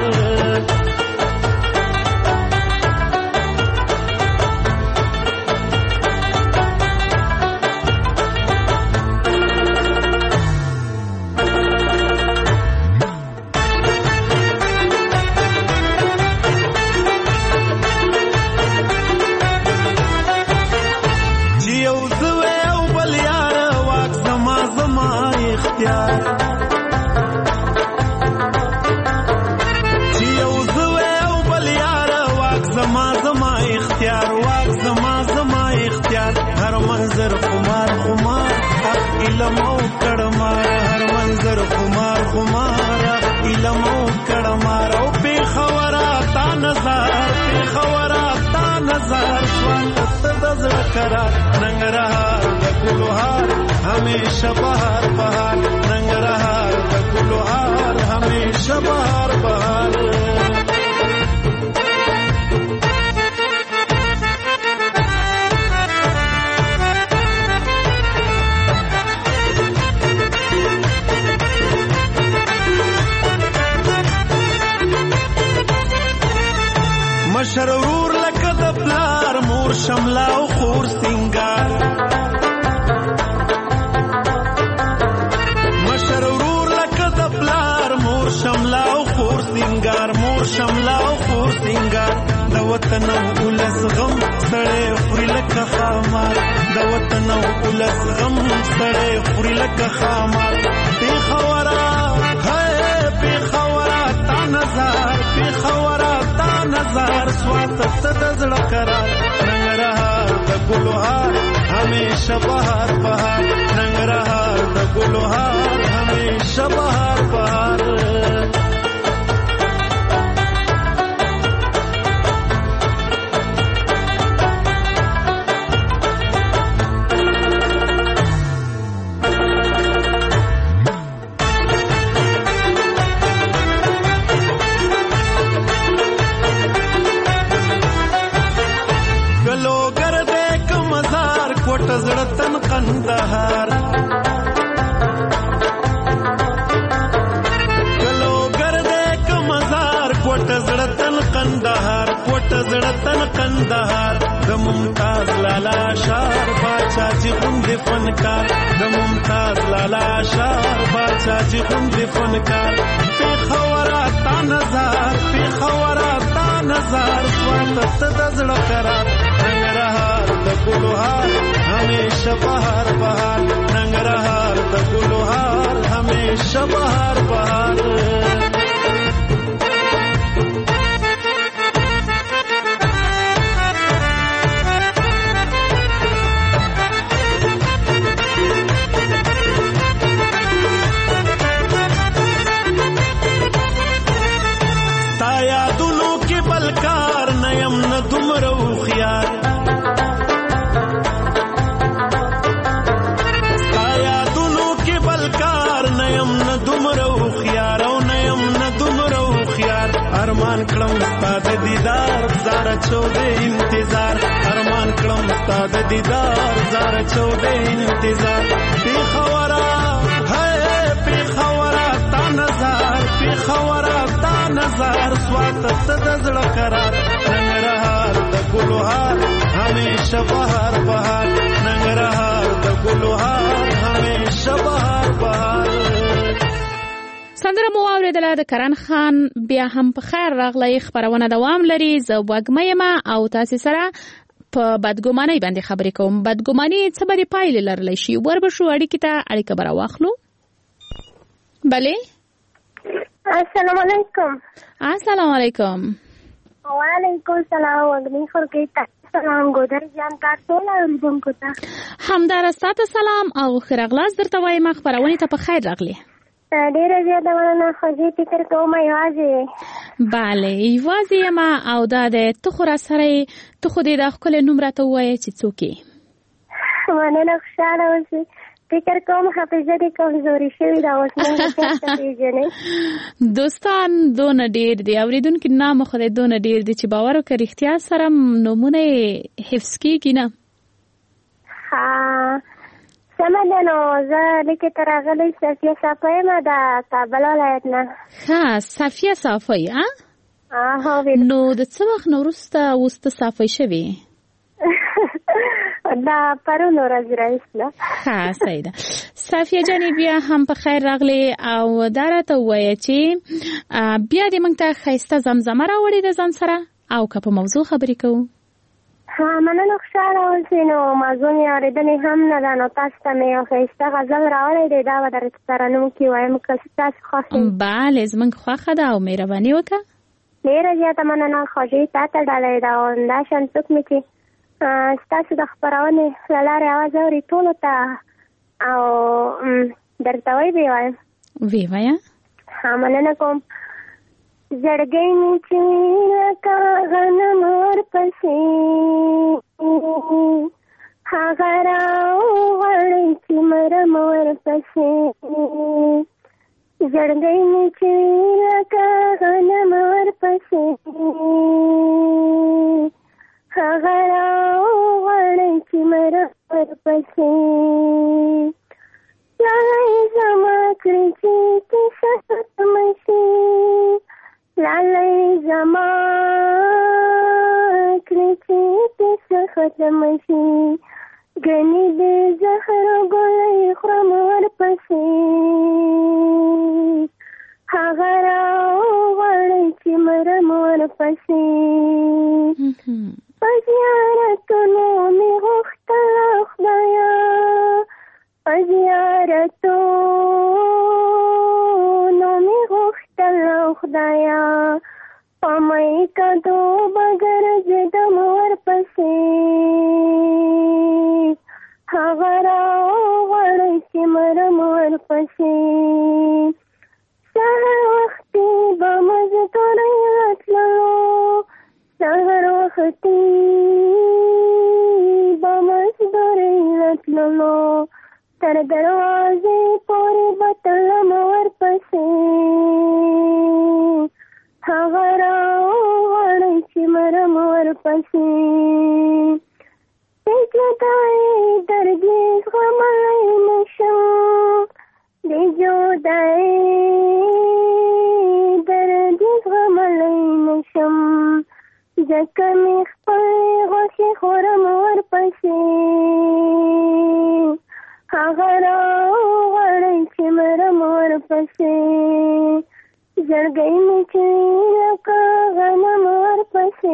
M: منظر خمار خمار علم او کڑمار ہر منظر خمار خمار علم او کڑمار او پی خورا تا نظار پی خورا تا نظار سوانت دزر کرا ننگرہار دگلوہار ہمیشہ بہار بہار ننگرہار دگلوہار ہمیشہ بہار بہار مشرور لکه د پلار مور شملا او خور سنگار مشرور لکه د پلار مور شملا او خور سنگار مور شملا او خور سنگار د وطن او ولس غم سړی خوري لکه خامار د وطن او ولس غم سړی خوري لکه خامار پی خورا ہے پی خورا تا نظر پی خورا نظر سوات تدزڑ کرا ننگرہار دا گلوہار ہمیشہ بہار بہار ننگرہار دا گلوہار ہمیشہ بہار بہار زړتن قندهار کلو ګرده کمزار کوټ زړتن قندهار کوټ زړتن قندهار د ممتاز لالا شار باچا جی غوند فنکار د ممتاز لالا شار باچا جی غوند فنکار په خورا تا نظر په خورا تا نظر سوات تدزړ کرا ننگرهار د ګلوهار ہمیشہ بہار بہار ننگرہار د گلوہار ہمیشہ بہار بہار تا یادونو کی بلکار نیم نہ دمرو خیال ارمان کړم ستاد دیدار زار چودې انتظار ارمان کړم ستاد دیدار زار چودې انتظار پی خورا ہے پی خورا تا نظر پی خورا تا نظر سوات ته د زړه قرار ننګرهار د ګلوهار همیشه بهار بهار ننګرهار د ګلوهار همیشه بهار بهار.
K: سندره مو اوریدله د کرن خان. بیا هم په خیر راغلی. خبرونه دوام لري. زه وګمه یم او تاسو سره په بدګمانۍ باندې خبرې کوم. بدګماني څه بری پایلې لرلی شي؟ وربشو اړیکې ته اړیکه به راواخلو. بله
L: السلام علیکم.
K: السلام علیکم.
L: وعلیکم السلام. وګنی خورګی ته سلام ګودر جان تا ټول اوریدونکو ته
K: همدارسته ته سلام او خیرغلاس درته وایم. خبرونه ته په خیر راغلی.
L: ډیره زیاته مننه. خو زه فکر کوم یوازې
K: بله یوازې یم او دا د ته خو را سره ته خو دې دا ښکلی نوم راته ووایه چې څوک یې.
L: مننه. خوشحاله اوسئ. فکر کوم حافظه دې کمزوري شوې ده اوس موږ څه پېژنې. دوستان دونه ډېر دي اورېدونکي نام خو دې دونه ډېر دي چې باور وکړه رښتیا سره نومونه یې حفظ کېږي نه. ها سمه ده. نو زه لیکې ته راغلی صفیه صافی یم د کابل ولایت نه. ښه صفیه صافی ها. نو د څه وخت نه وروسته اوس ته صافی شوې؟ دا پرون ورځ راهیسې. ښه صحیح ده. صافیه جانې بیا هم په خیر راغلی او دا راته ووایه چې بیا دې موږ ته ښایسته زمزمه راوړې ده ځان سره او که په موضوع خبرې کوو. ها مننه. خوشحاله اوسئ. نو موضوع مې اورېدلې هم نه ده نو تاسو ته مې یو ښایسته غزل راوړی دی. دا به درته ترنم کې وایم که تاسو خوښ یې. بله زموږ خوښه ده او مهرباني وکړه. ډېره زیاته مننه. خوږې تا ته ډالۍ ده او همدا شان څوک مې چې ستاسو د خپرونې له لارې اواز اوري ټولو ته او درته وی به وایم. وی وایه. ها مننه کوم. زړګی مې چې لکه غنم ورپسې هغه راوغواړئ چې مرم ورپسې. زړګی مې چې لکه غنم ورپسې هغه راوغواړئ چې مرم ورپسې. لالۍ زما کړې چې کیسه ختمه شي. لالۍ زما کړې چې کیسه ختمه شي. ګنې د زهر ګلۍ خورم ورپسې هغه راوغواړئ چې مرم ورپسې. په زیارتونو مې غوښتله خدایه په زیارتونو مې غوښتله خدایه په مې کدو به ګرځېدم ورپسې هغه راوغواړئ چې مرم ورپسې. سهار وختي به مزدورۍ راتللو سهار وختي به مزدورۍ راتللو تر دروازې پورې به تلم ورپسې هغه راوغواړئ چې مرم ورپسې. د جدایۍ درد یې زغملی نشم د جدایۍ درد یې زغملی نشم ځکه مې خپلې غوښې خورم ورپسې هغه راوغواړئ چې مرم ورپسې. زړګی مې چې لکه غنم ورپسې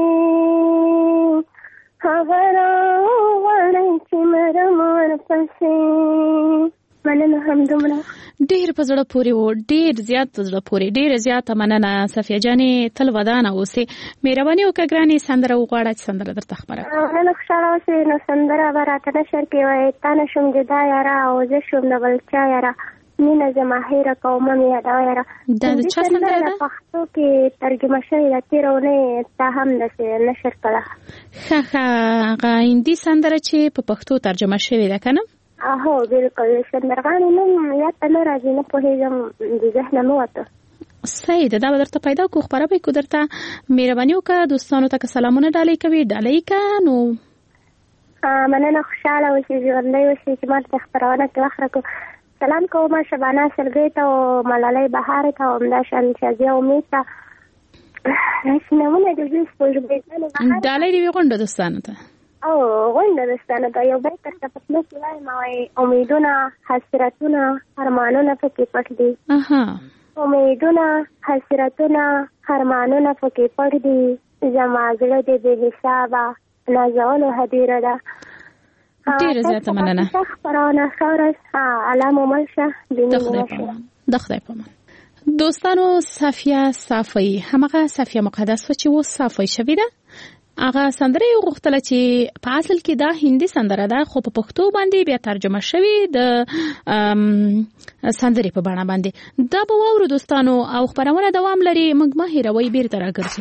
L: هغه راوغواړئ چې مرم ورپسې. مننه. همدومره. ډېر په زړه پورې و. ډېر زیات په زړه پورې. ډېره زیاته مننه صفیه جانې. تل ودانه اوسې. مهرباني وکړه ګرانې سندره وغواړه چې سندره درته خبره کړم. مننه. خوشحاله اوسې. نو سندره به راته نشر کې وایي تا نه شوم جدا یاره او زه شوم د بل چا یاره مینه زما هیره کومه مې یادوه یاره. دا د چا سندره ده؟ پښتو کې ترجمه شوې ده. تېره اونۍ تا هم داسې نشر کړه. ښه ښه هغه هندي سندره چې په پښتو ترجمه شوې ده که نه؟ هو بالکل. سندرغاړې نوم یاد ته نه راځي نه پوهېږم د ذهنه نه وته. صحیح ده. دا به درته پیدا کړو خپره به کړو درته. مهرباني وکړه دوستانو ته که سلامونه ډالۍ کوي ډالۍ که نو مننه. خوشحاله اوسې ژوندی اوسې چې ما ته خپرونه کې وخت راکړو. سلام کوم شبانه سلګي ته او ملالۍ بهار ته او همداشان شازیه امید ته نشنمونه د دې سپوږمۍ نه
K: ډالۍ دی غونډه دوستانو ته
L: او غونډه دوستانو ته یو بیت تر په خپل ځای ما امیدونه حسرتونه ارمانونه پکې پټ دي
K: اها
L: امیدونه حسرتونه ارمانونه پکې پټ دي زما زړه دې به حسابه نازولو هدیره ده
K: ډیره زیاته مننه
L: خبرونه خارج علامه ملشه
K: د خدای په امان دوستانو صافیه صافی همغه صافیه مقدس و چې و صافی شوی ده هغه سندره یو غوښتله چې په اصل کې دا هندي سندره ده خو په پښتو باندې بیا ترجمه شوی د سندرې په بڼه باندې دا به واورو دوستانو او خبرونه دوام لري موږ ما هیروي بیرته راګرځو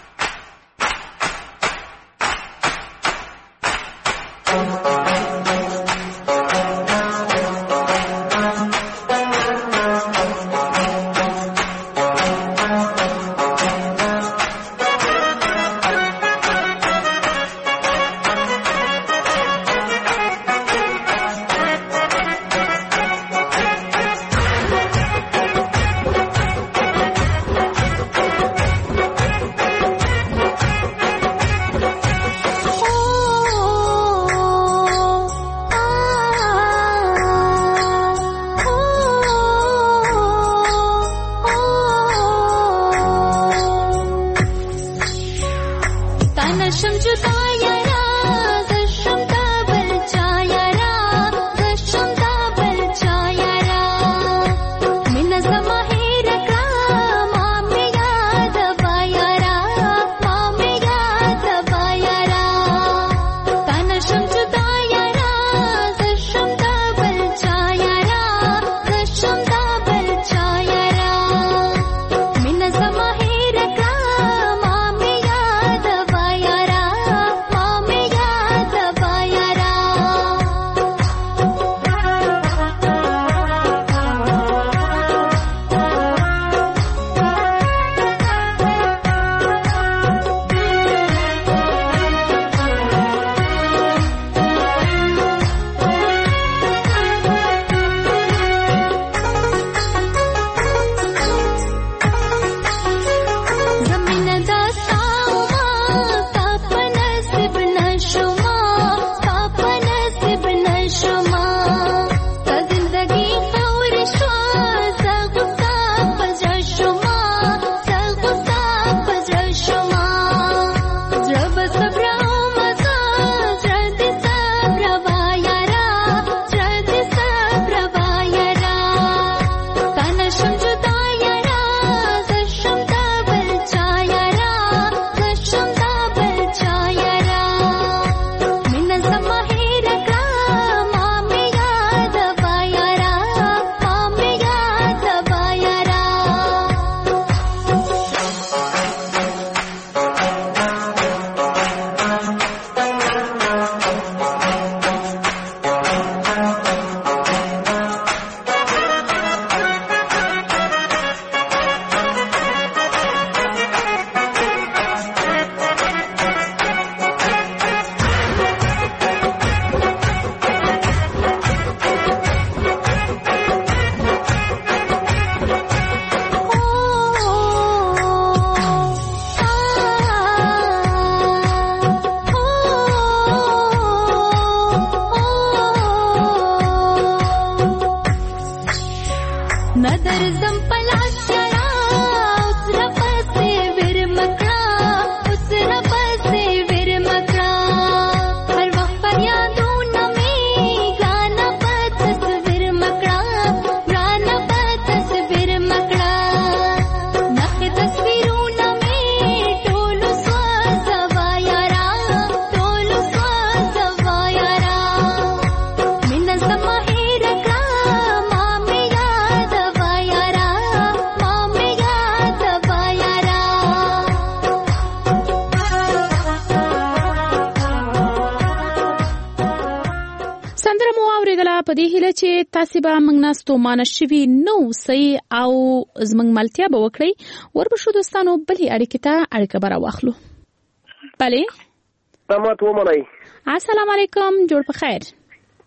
K: په دې هیله چې تاسو به موږ ناستو مانشوي نو سي او زمنګ ملتیا به وکړي وربشو دوستانو بلې اړیکې ته اړیکه برا واخلو. بله
O: سلامات و منئ.
K: السلام علیکم، جوړ په خیر.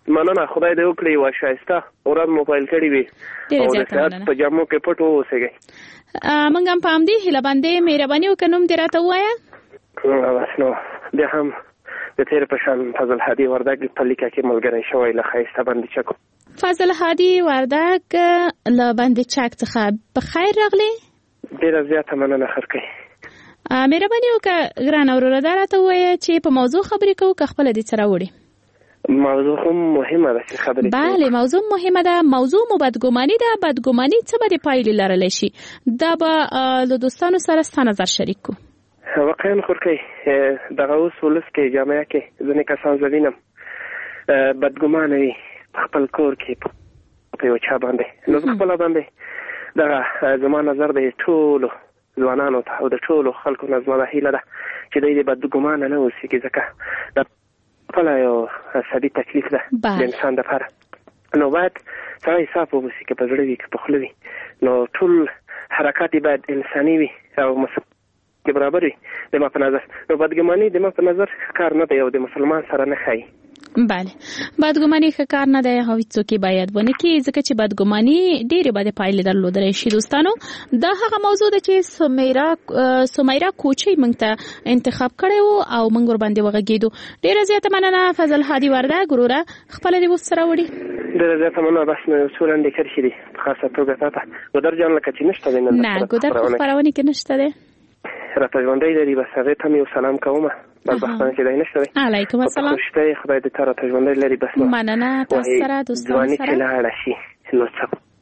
O: مننه خدای دې وکړي و شایسته ورځ موبایل کړی وي او د ساعت په جامو کې پټ اوسېږي.
K: موږ هم په همدې هیله باندې مهرباني وکړه نوم دې راته ووایه.
O: بس نو بیا هم د تیر په شان فضل هادي وردګ په لیکه کې ملګری شوی له ښایسته بندي چک.
K: فضل هادي وردګ له بندي چک څخه په خیر راغلی.
O: ډېره زیاته مننه خرکۍ.
K: مهرباني وکړه ګرانه وروره دا راته ووایه چې په موضوع خبرې کوو که خپله دې څه راوړي؟
O: موضوع هم مهمه ده چې خبرې کوو.
K: بله موضوع مهمه ده. موضوع مو بدګماني ده. بدګماني څه به دې پایلې لرلی شي؟ دا به له دوستانو سره ستا نظر شریک کړو.
O: واقعا خورکۍ دغه اوس ولس کې جامعه کې ځینې کسان زه وینم بدګمانه وي په خپل کور کې په یو چا باندې. نو زه خپله باندې دغه زما نظر دی ټولو ځوانانو ته او د ټولو خلکو نه زما دا هیله ده چې دوی دې بدګمانه نه اوسېږي ځکه دا خپله یو عصبي تکلیف ده د انسان دپاره. نو باید سړی صاف واوسي که په زړه وي که په خوله وي. نو ټول حرکات یې باید انساني وي او کې برابر وي د ما په نظر. نو بدګماني د ما په نظر کار نه دی او د مسلمان سره نه ښایي.
K: بله بدګماني ښه کار نه دی او هیڅوک یې باید ونه کړي ځکه چې بدګماني ډېرې بدې پایلې درلودلی شي. دوستانو دا هغه موضوع ده چې سمیرا سمیرا کوچی موږ ته انتخاب کړی و او موږ ورباندې وغږېدو. ډېره زیاته مننه فضل هادي وردګ وروره خپله دې اوس څه راوړي؟
O: ډېره زیاته مننه. بس نو یو څو لنډې کرښې دي په خاصه توګه تا ته ګودر جان لکه چې نشته دی
K: نه ګودر په خپرونې کې نشته دی
O: راته ژوندی لري. بس هغې ته مې یو سلام کومه بدبختانه چې دی نشته دی.
K: علیکم السلام.
O: خوشته یې خدای دې ته راته ژوندی لري. بس
K: مننه تاسو سره دوستانو
O: ځواني چې لاړه شي نو څه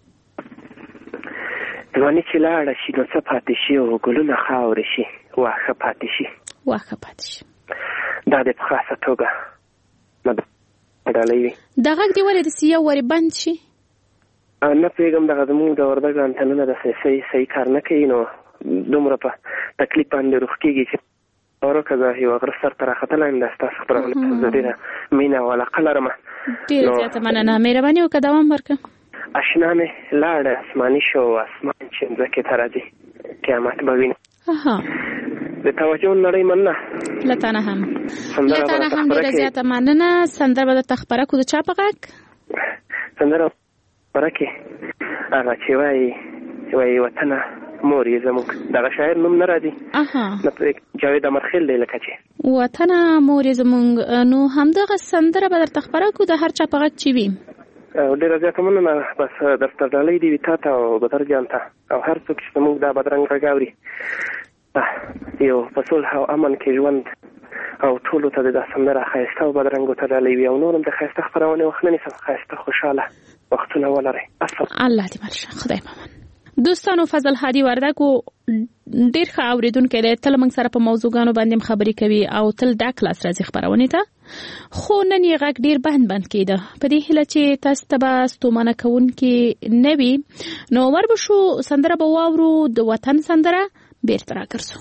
O: ځواني چې لاړه شي نو څه پاتې شي او ګلونه خاورې شي واښه پاتې شي
K: واښه پاتې شي.
O: دا دې په خاصه توګه ډالۍ وي.
K: دا غږ دې ولې داسې یو وارې بند شي؟
O: نه پوهېږم دغه زمونږ د وردګ انتنونه داسې صحیح صحیح کار نه کوي نو دومره په تکلیف باندې روح کېږي چې اورو که زه یو غره سر ته راختلی یم دا ستاسو خپرونه ته زه ډېره مینه او علاقه لرم.
K: ډېره زیاته مننه. مهرباني وکړه دوام ورکړه.
O: اشنا مې لاړه اسماني شو اسمان چې مځکې ته راځي قیامت به وینو. د توجه نړۍ مننه.
K: له تا نه هم له تا نه هم ډېره زیاته مننه. سندره به درته خپره کړو د چا په غږ؟
O: سندره خپره کړې هغه چې وایي وایي وطنه مور یې زموږ دغه شاعر نوم نه راځي نه پوهېږم جاوید امرخیل دی لکه چې
K: وطنه مور یې زموږ. نو همدغه سندره به درته خپره کړو د هر چا په غږ چې وي.
O: ډېره زیاته مننه. بس درته ډالۍ دې وي تا ته او بدر جان ته او هر څوک چې زموږ دا بدرنګ غږ اوري یو په صلح او امن کې ژوند او ټولو ته د دا سندره ښایسته او بدرنګو ته ډالۍ وي او نور هم د ښایسته خپرونې وخت نه نیسم. ښایسته خوشحاله وختونه ولرئ.
K: الله دې مرشه. خدای پامان. دوستانو فضل هادي وردګ ډېر ښه اورېدونکی دی. تل موږ سره په موضوعګانو باندې خبرې کوي او تل ډک لاس راځي خپرونې ته. خو نن یې غږ ډېر بند بند کېده. په دې هیله چې تاسو ته به ستومانه کوونکې نه وي نو ور به شو سندره به واورو د وطن سندره بیرته راګرځو.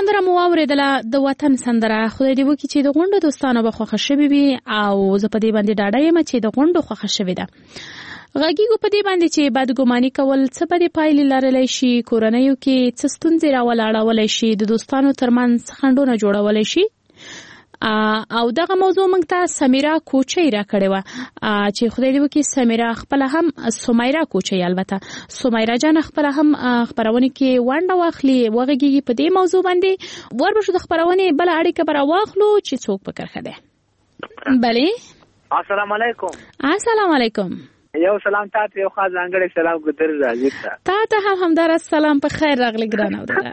K: سندره مو اوریدله د وطن سندره. خدای دې وکړي چې د غونډو دوستانو به خوښه شوې وي او زه په دې باندې ډاډه یم چې د غونډو خوښه شوې ده. غږیږو په دې باندې چې بدګماني کول څه بدې پایلې لرلی شي، کورنیو کې څه ستونزې راولاړولی شي، د دوستانو ترمنځ خنډونه جوړولی شي. او دغه موضوع موږ ته سمیرا کوچی راکړې وه چې خدای دې وکړي سمیرا خپله هم سمیرا کوچی البته سمیرا جان خپله هم خپرونې کې ونډه واخلي وغږیږي په دې موضوع باندې. وربشو د خپرونې بله اړیکه به راواخلو چې څوک په کرښه دی. بلې
P: السلام علیکم.
K: السلام علیکم.
P: یو سلام تاسو یو خاص ځانګړی سلام ګذر راځي
K: تا ته هم همدار سلام په خیر راغلی ګرانه ودا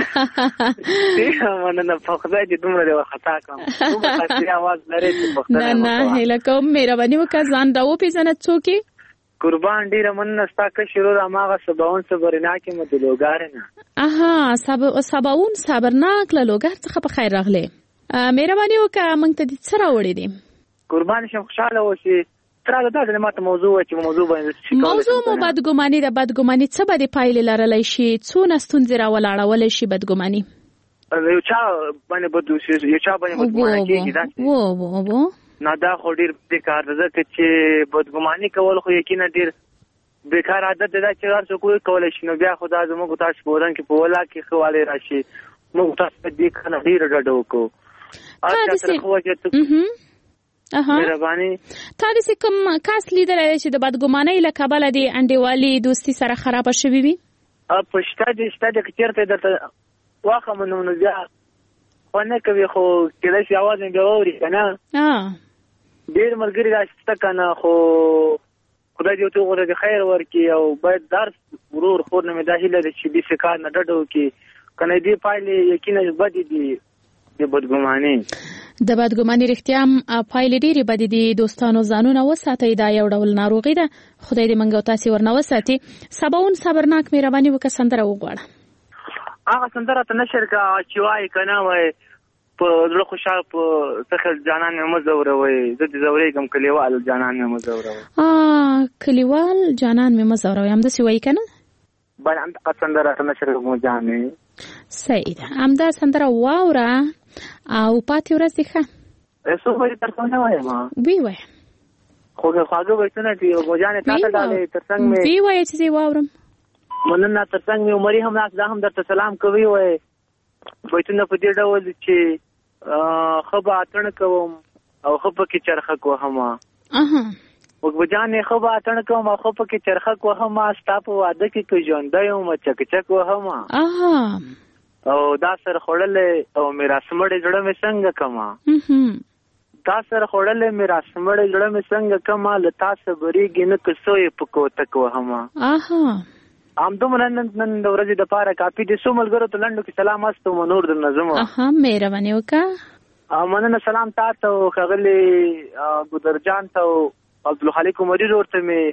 P: مننه په خدای دې دومره دی خطا کوم کومه خاصه आवाज لري چې په خدای
K: نه نه هله کوم مهرباني وکړه ځان دا و پیژنه څوک
P: قربان ډیره مننه ستا شروع را ماغه سباون صبرنا کې مدلوګار نه
K: اها سب سباون صبرناک له لوګار څخه په خیر راغلی مهرباني وکړه موږ ته دې سره وړې دي
P: قربان شم خوشاله اوسې تر دا د ماته موضوع چې موضوع باندې
K: موضوع مو بدګماني د بدګماني څه به د پایلې لرلی شي، څونه ستونزې راولاړولی شي بدګماني.
P: یو چا باندې بدو شي یو چا باندې بدګماني کېږي دا
K: وو وو وو
P: نه دا خو ډېر بیکار ده چې بدګماني کول خو یقینا ډېر بیکار عادت ده چې هر څوک کولی شي. نو بیا خو دا زموږ تاسو په ودان کې په ولا کې خواله راشي موږ تاسو دې کنه ډېر ډډه وکړو. اته تر خو چې
K: مهرباني تا دې کوم کاس لیدلای چې د بدګمانۍ له کبله دی انډیوالي دوستي سره خراب شوي وي؟
P: په شته دې شته دې چیرته درته واخه منو نو بیا خو نه کوي خو کله چې आवाज نه اوري کنه ډېر ملګری راشته کنه خو خدای دې ته غوړي د خیر ورکي او باید درس ورور خور نه مې داخله دې چې دې کار نه ډډو کې کنه دې پایلې یقینا بدې دي د بدګمانۍ
K: د بدګماني رښتیا پایلې ډېرې بدې دي. دوستانو ځانونه وساتئ، دا یو ډول ناروغي ده. خدای دې موږ او تاسې ورنه وساتي. سباون صبرناک مهرباني وکړه سندره وغواړه.
P: هغه سندره ته نشر کا چې وایي که نه وایي په زړه خوشحال په څخه جانان مې مه ځوروئ زه دې ځورېږم کلیوال جانان مې مه ځوروئ
K: کلیوال جانان مې مه ځوروئ همداسې وایي که نه
P: بله همدغه سندره ته نشر مو جانې
K: صحیح ده. همدا سندره واوره او پاتې ورځ دې ښه
P: څو بجې تر څو نه وایم
K: وی وایه
P: خو خواږه بیتونه دي مجانې تا ته ډالې تر څنګ مې
K: وی وایه چې زه واورم
P: مننه تر څنګ مې عمري هم ناست دا هم درته سلام کوي وایي بیتونه په دې ډول چې ښه به اتڼ کوم او ښه پکې چرخه کوهم وګبجانې ښه به اتڼ کوم او ښه پکې چرخه کوهم ستا په واده کې که ژوندی یم چکچک وهم او دا سره خوړلې او میراث مړې زړه مې څنګه کما دا سره خوړلې میراث مړې زړه مې څنګه کما له تا صبرېږي نه که څو یې په کوتک وهمه همدومره نن نن د ورځې دپاره کافي دي څو ملګرو ته لنډو کې سلام است و نور درنه ځمه
K: مهرباني وکړه
P: مننه سلام تا ته او ښاغلي ګودرجان ته او عبدالخالق عمري ورور ته مې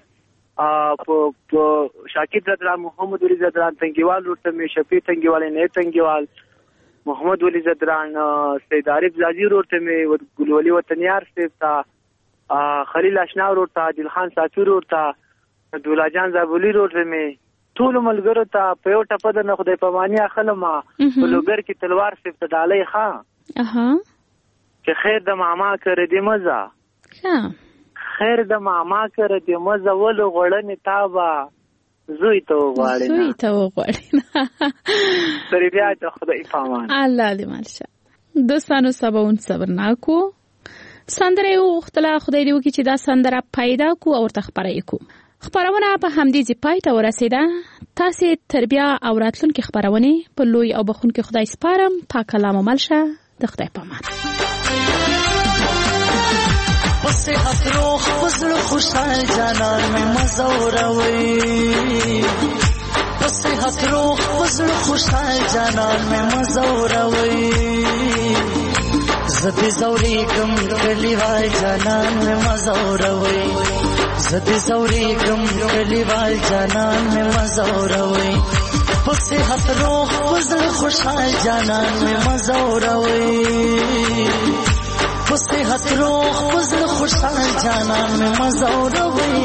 P: په شاکر زدران محمد ولی زدران تنگیوال ورته مې شفیع تنگیوال نه تنگیوال محمد ولی زدران سید عارف زاجی ورته مې ګلولي وطنیار صاحب ته خلیل اشنا ورته عادل خان ساتور ورته دولا جان زابولی ورته مې ټول ملګرو ته په یو ټپه درنه خدای پاماني اخلم په لوګر کې تلوار صاحب ته ډالۍ ښه چې خیر د ماما کړې دې مزه خیر د ماما کړه دې مزه ولو غوړنې تابه زوی ته وغواړي
K: زوی ته وغواړي
P: سری بیا ته خدای پامان
K: الله دې مالشه. دوستانو سباون صبرناکو سندره وختله خدای دې وکړي چې دا سندره پیدا کو او ورته خپره یې کو. خپرونه په همدې ځای پای ته ورسېده. تاسې تر بیا او راتلونکې خپرونې په لوی او بخونکي خدای سپارم. تا کلام عمل شه. د خدای پامان.
Q: صحت روح فضل خوشحال جانان میں مزوروی صحت روح فضل خوشحال جانان میں مزوروی زد زوری کم کلیوال جانان میں مزوروی زد زوری کم کلیوال جانان میں مزوروی صحت روح فضل خوشحال جانان میں مزوروی صحت روح فضل خوشحال جانان میں مزوروی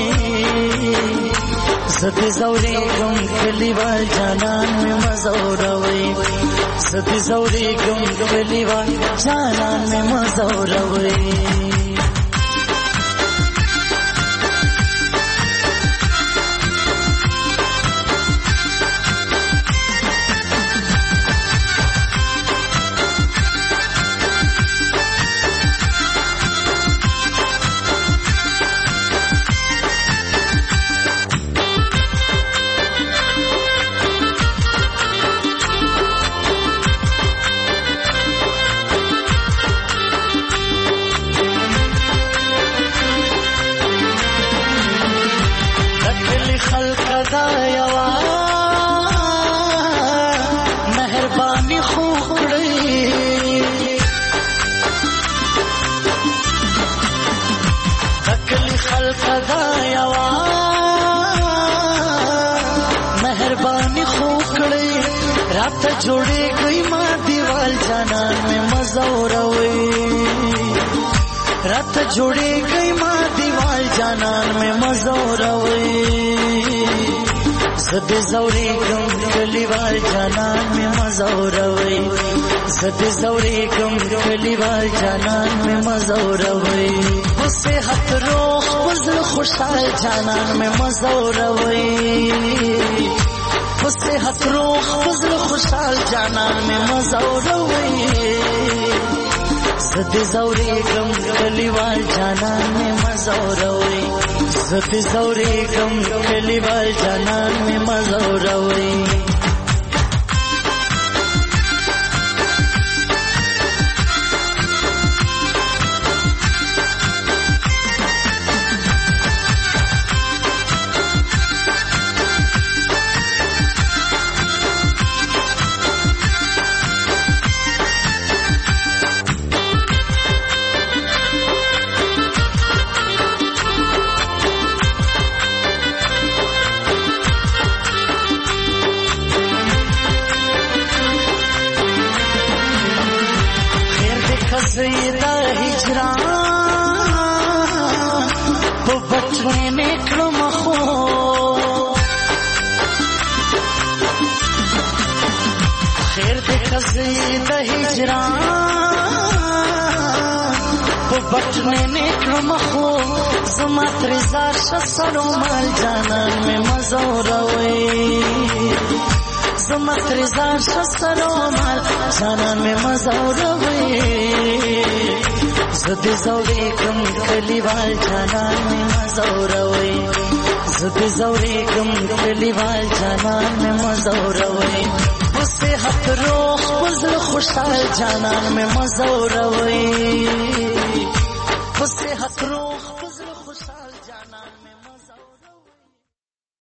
Q: زد زوری گم کلیوال جانان میں مزوروی زدي زوري گم کلیوال جانان میں مزوروي जोड़े गई माँ दीवाल जानन में मजौरवे रात जोड़े गई माँ दीवाल जानन में मजौरवे ज़दे ज़ौरे गम कलीवाल जानन में मजौरवे ज़दे ज़ौरे गम कलीवाल जानन में मजौरवे उसे हथ रोह वज़ल खुशाल जानन में मजौरवे उससे हथरो फजल खुशाल जानन में मजौरवे ज़दे ज़ौरे गम कलीवाल जानन में मजौरवे ज़दे ज़ौरे गम कलीवाल जानन में मजौरवे ज़ीदा हिजरान वो बचने में क्रम हो खैर देखा ज़ीदा हिजरान वो बचने में क्रम हो ज़मात रिज़ा शसरो माल जानन में मजौरवे ज़मात रिज़ा शसरो माल जानन में मजौरवे ज़दे ज़ौरे गम कलीवाल जानन में मजौरवे ज़दे ज़ौरे गम कलीवाल जानन में मजौरवे उससे हथ रोह वज़ल खुशाल जानन में मजौरवे उससे हथ रोह